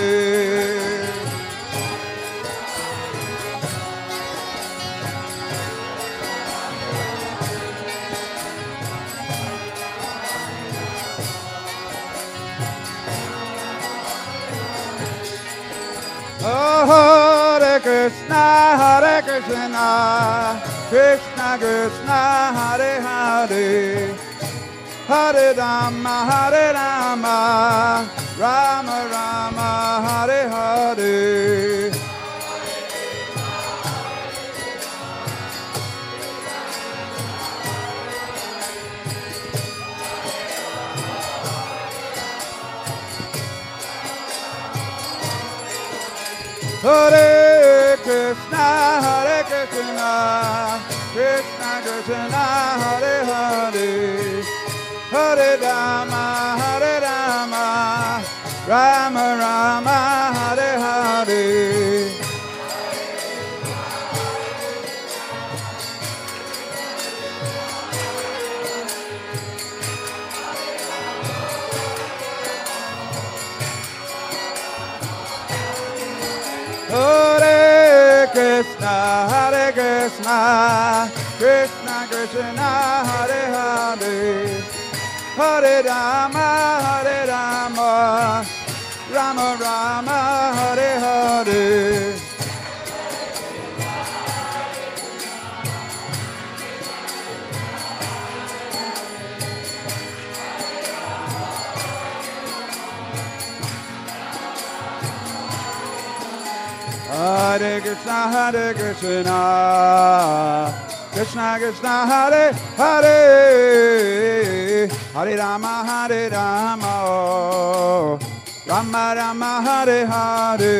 Oh, Hare Krishna, Hare Krishna, Krishna Krishna, Hare Hare, Hare Rama, Hare Rama, Rama Rama, Hare Hare. Hare Krishna, Hare Krishna, Krishna Krishna, Hare Hare, Hare Rama, Hare Rama, Rama Rama, Hare Hare. Hare Krishna, Hare Krishna, Krishna Krishna, Hare Hare, Hare Rama, Hare Rama, Rama Rama, Hare Hare. Hare Krishna, Hare Krishna, Krishna Krishna, Hare Hare, Hare Rama, Hare Rama, Rama Rama, Hare Hare.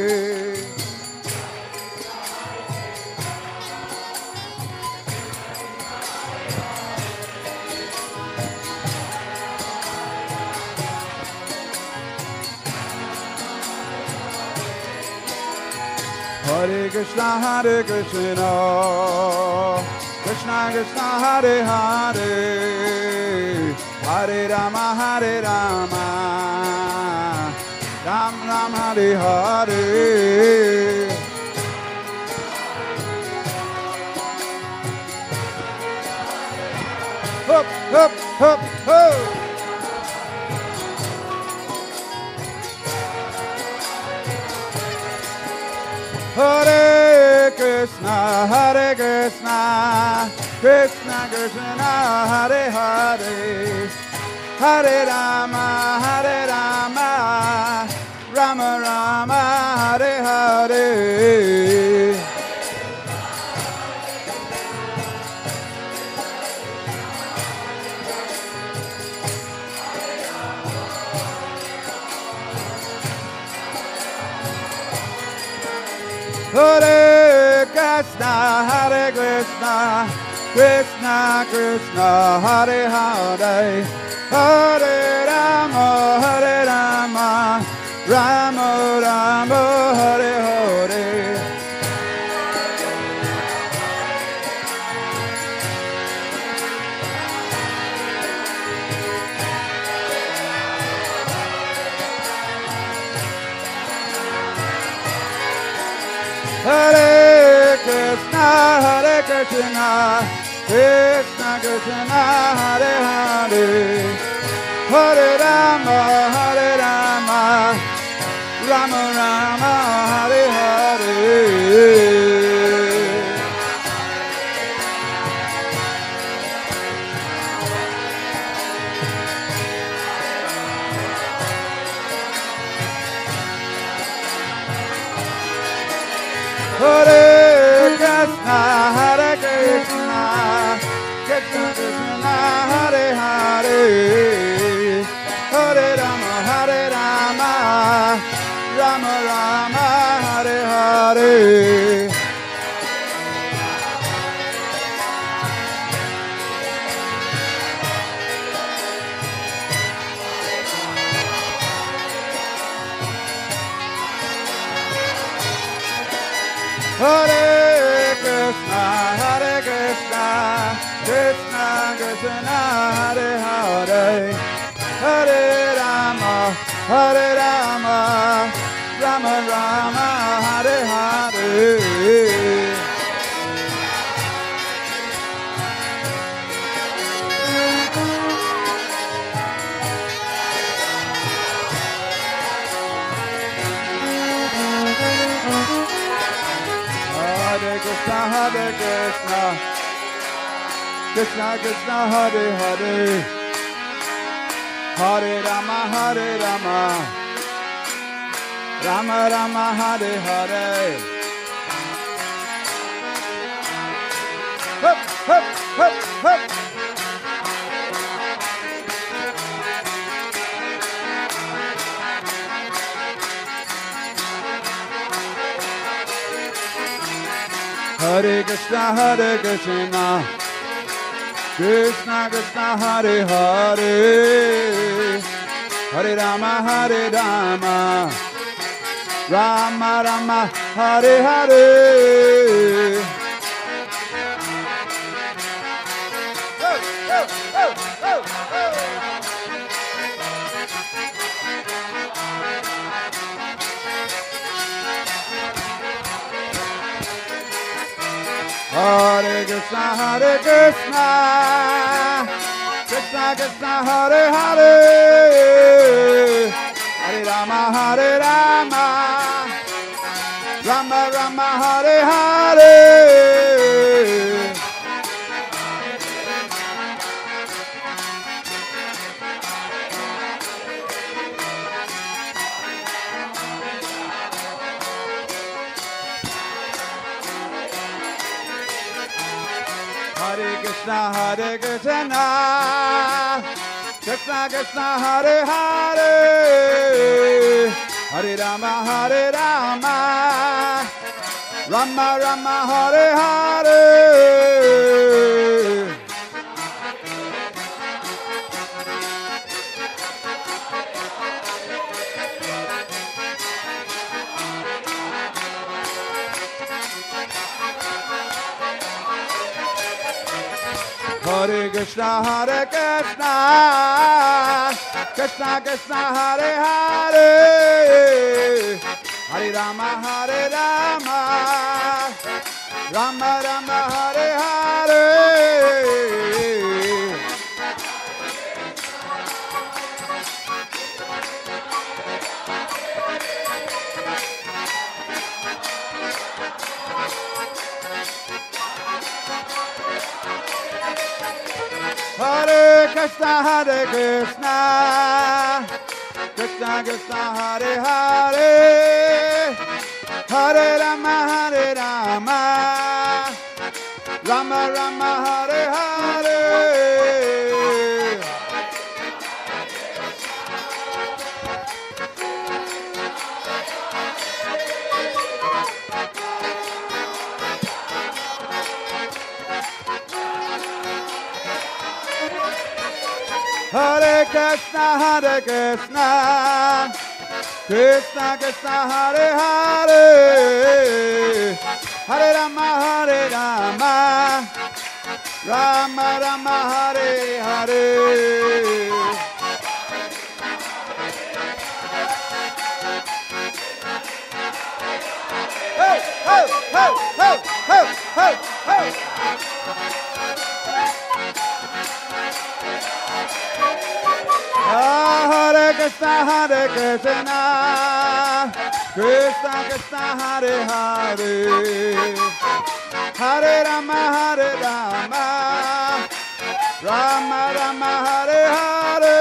Hare Krishna, Hare Krishna, Krishna Krishna, Hare Hare, Hare Rama, Hare Rama, Ram Ram, Hare Hare. Hop, hop, hop, hop. Hare Krishna, Hare Krishna, Krishna Krishna, Hare Hare, Hare Rama, Hare Rama, Rama Rama, Hare Hare. Hare Krishna, Hare Krishna, Krishna Krishna, Hare Hare, Hare Rama, Hare Rama, Rama Rama, Hare Hare. Hare Krishna, Krishna Krishna, Hare Hare, Hare Rama, Hare Rama, Rama Rama, Hare Hare. Hare Krishna, Hare Krishna, Krishna Krishna, Hare Hare, Hare Rama, Hare Rama, Rama Rama, Hare Hare. Hare Krishna, Hare Krishna, Krishna Krishna, Hare Hare, Hare Rama, Hare Rama, Rama Rama, Hare Hare. Hare Krishna, Hare Krishna, Krishna Krishna, Hare Hare, Hare Rama, Hare Rama, Rama Rama, Hare Hare. Hup, hup, hup, hup. Hare Krishna, Hare Krishna, Krishna Krishna, Hare Hare, Hare Rama, Hare Rama, Rama Rama, Hare Hare. Oh, oh, oh, oh, oh. Hare Krishna, Hare Krishna, Krishna Krishna, Hare Hare, Hare Rama, Hare Rama, Rama Rama, Hare Hare. Hare Krishna, Hare Krishna, Krishna Krishna, Hare Hare, Hare Rama, Hare Rama, Rama Rama, Hare Hare. Hare Krishna, Hare Krishna, Krishna Krishna, Hare Hare, Hare Rama, Hare Rama, Rama Rama, Hare Hare. Hare Krishna, Hare Krishna, Krishna Krishna, Hare Hare, Hare Rama, Hare Rama, Rama Rama, Hare Hare. Hare Krishna, Hare Krishna, Krishna Krishna, Hare Hare, Hare Rama, Hare Rama, Rama Rama, Hare Hare. Ho, ho, ho, ho, ho. hey, hey. Hare Krishna, Hare Krishna, Krishna Krishna, Hare Hare, Hare Rama, Hare Rama, Rama Rama, Hare Hare.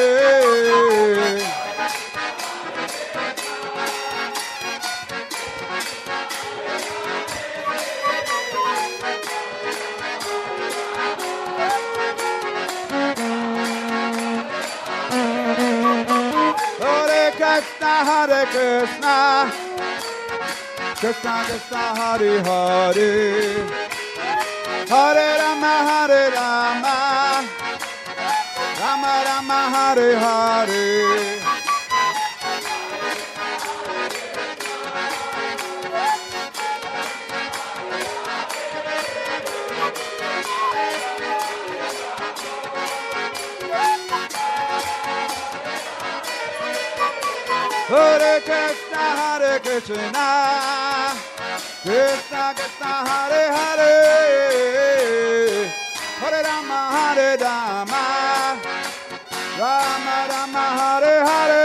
Krishna, Hare Krishna, Krishna Krishna, Hare Hare, Hare Rama, Hare Rama, Rama Rama, Hare Hare. Hare Krishna, Hare Krishna, Krishna Krishna, Hare Hare, Hare Rama, Hare Rama, Rama Rama, Hare Hare.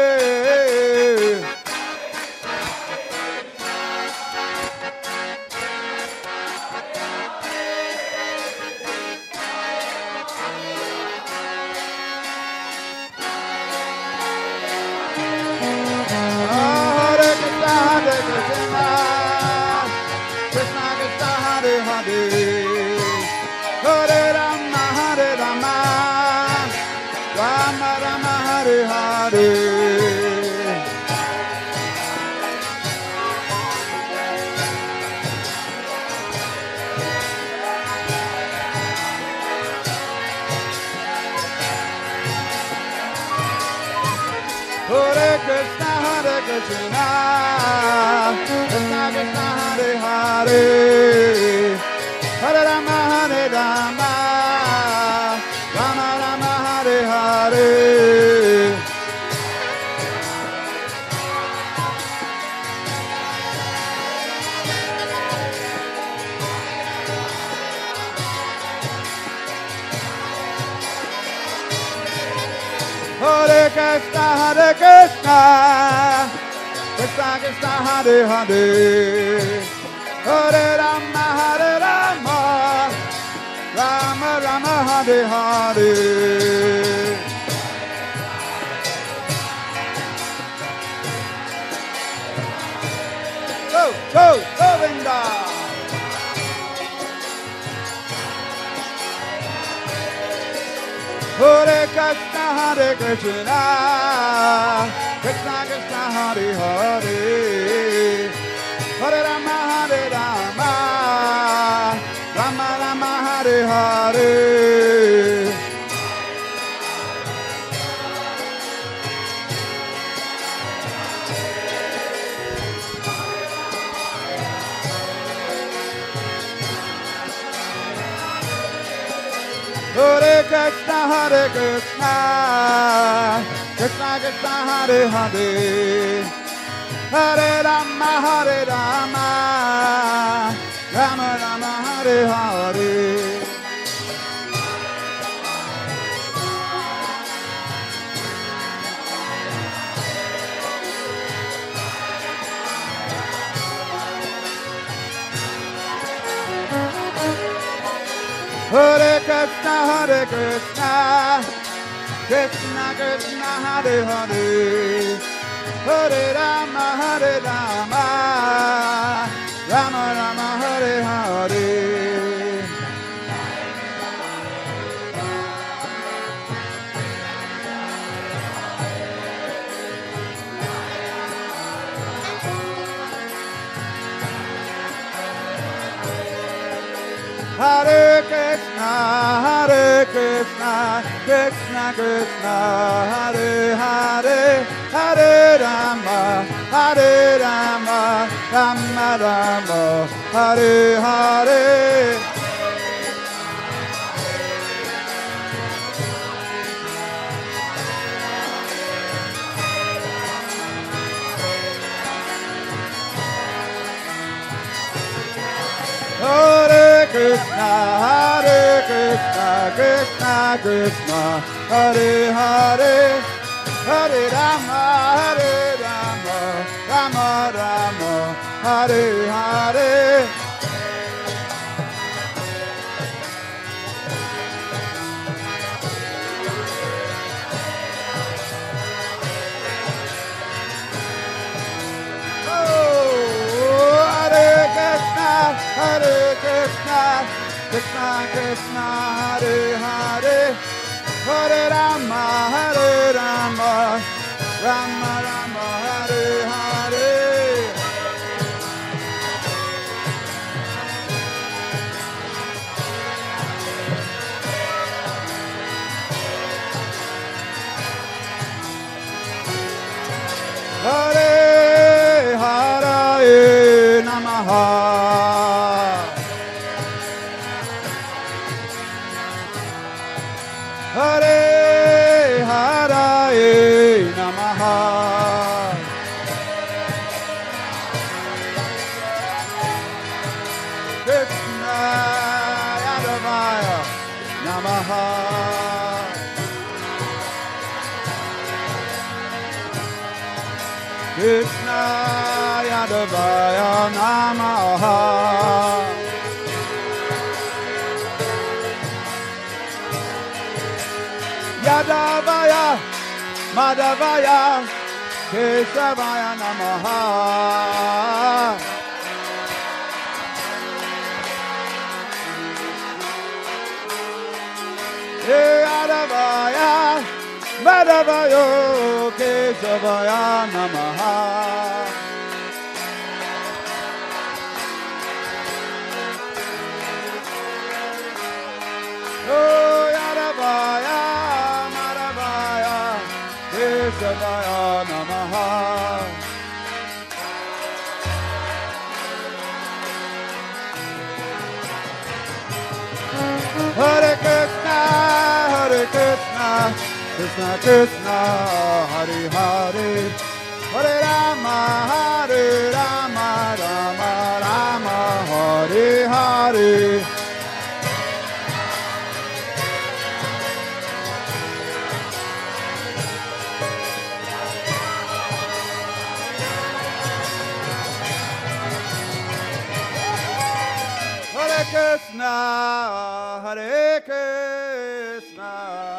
Hare Krishna, Hare Krishna, Krishna Krishna, Hare Hare, Hare Rama, Hare Rama, Rama Rama, Hare Hare. Hare Krishna, Hare Krishna, Krishna Krishna, Hare Hare, Hare Rama, Hare Rama, Rama Rama, Hare Hare. Go, go, Govinda. Hare Krishna, Hare Krishna, Krishna Krishna, Hare Hare, Hare Rama, Hare Rama, Rama Rama, Hare Hare. Hare Krishna, Hare Krishna, Krishna Krishna, Hare Hare, Hare Rama, Hare Rama, Rama Rama, Hare Hare. Hare Krishna, Hare Krishna, Krishna Krishna, Hare Hare, Hare Rama, Hare Rama, Rama Rama, Hare Hare. Hare Krishna, Hare Krishna, Krishna Krishna, Hare Hare, Hare Rama, Hare Rama, Rama Rama, Hare Hare. Oh Krishna, Krishna, Hare Hare, Hare Rama, Hare Rama, Rama Rama, Hare Hare. Hare Krishna, Krishna Krishna, Hare Hare, Hare Rama, Hare Rama, Rama Rama, Hare Hare. Hare Hare Namaha. Hare Hare Namaha. Krishna Yadavaya Namaha. Krishna Yadavaya Namaha. Yadavaya, Madhavaya, Keshavaya Namaha. Yadavaya, Madhavaya, Keshavaya Namaha. Oh, Yadavaya, Keshavaya Namaha. Hare Krishna, Hare Krishna, Krishna Krishna, Hare Hare, Hare Rama, Hare Rama, Rama Rama, Hare Hare. Hare Krishna, Hare Krishna,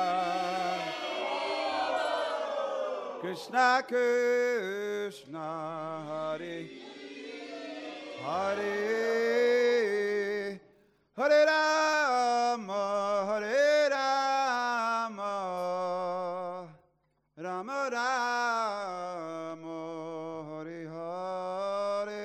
Krishna Krishna, Hare Hare, Hare Rama, Hare Rama, Rama Rama, Hare Hare.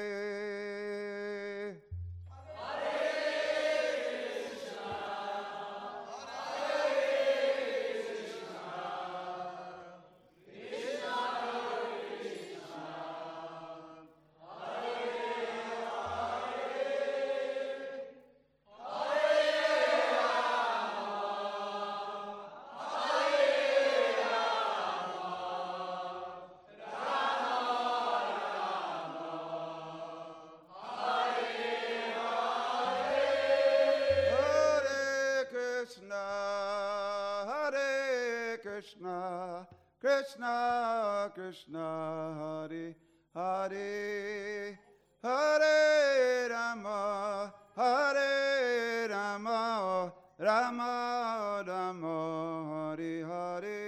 Krishna, Krishna Krishna, Hare Hare, Hare Rama, Hare Rama, Rama Rama, Hare Hare.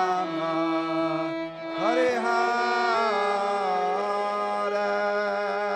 Hare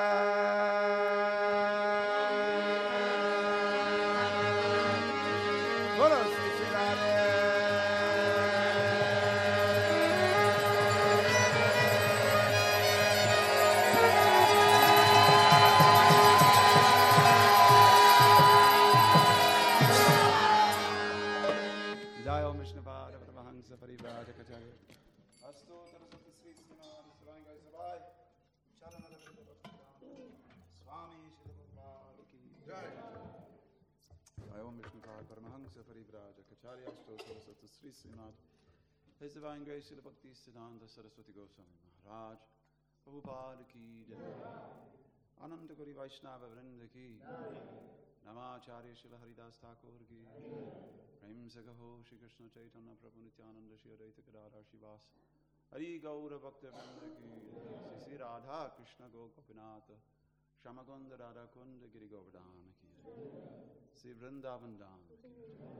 स्वामी श्री भगवान की जय। जय ओम विष्णुपाद परमहंस परिव्राजक आचार्य Saraswati Shri Srinath His Divine Grace Srila Bhakti Siddhanta Saraswati Goswami Maharaj Prabhupada ki jai. Ananda Gori Vaishnava Vrinda ki Namacharya Srila Haridas Thakur ki Prem Sagaho Shri Krishna Chaitanya Prabhu Nityananda Shri Advaita Gadadhar Shivas Hari Gaura Bhakta Vrinda ki Sri Sri Radha Krishna Go Gopinath Shamakunda Radha Kunda Giri Govardhana ki Sri Vrindavan Dham ki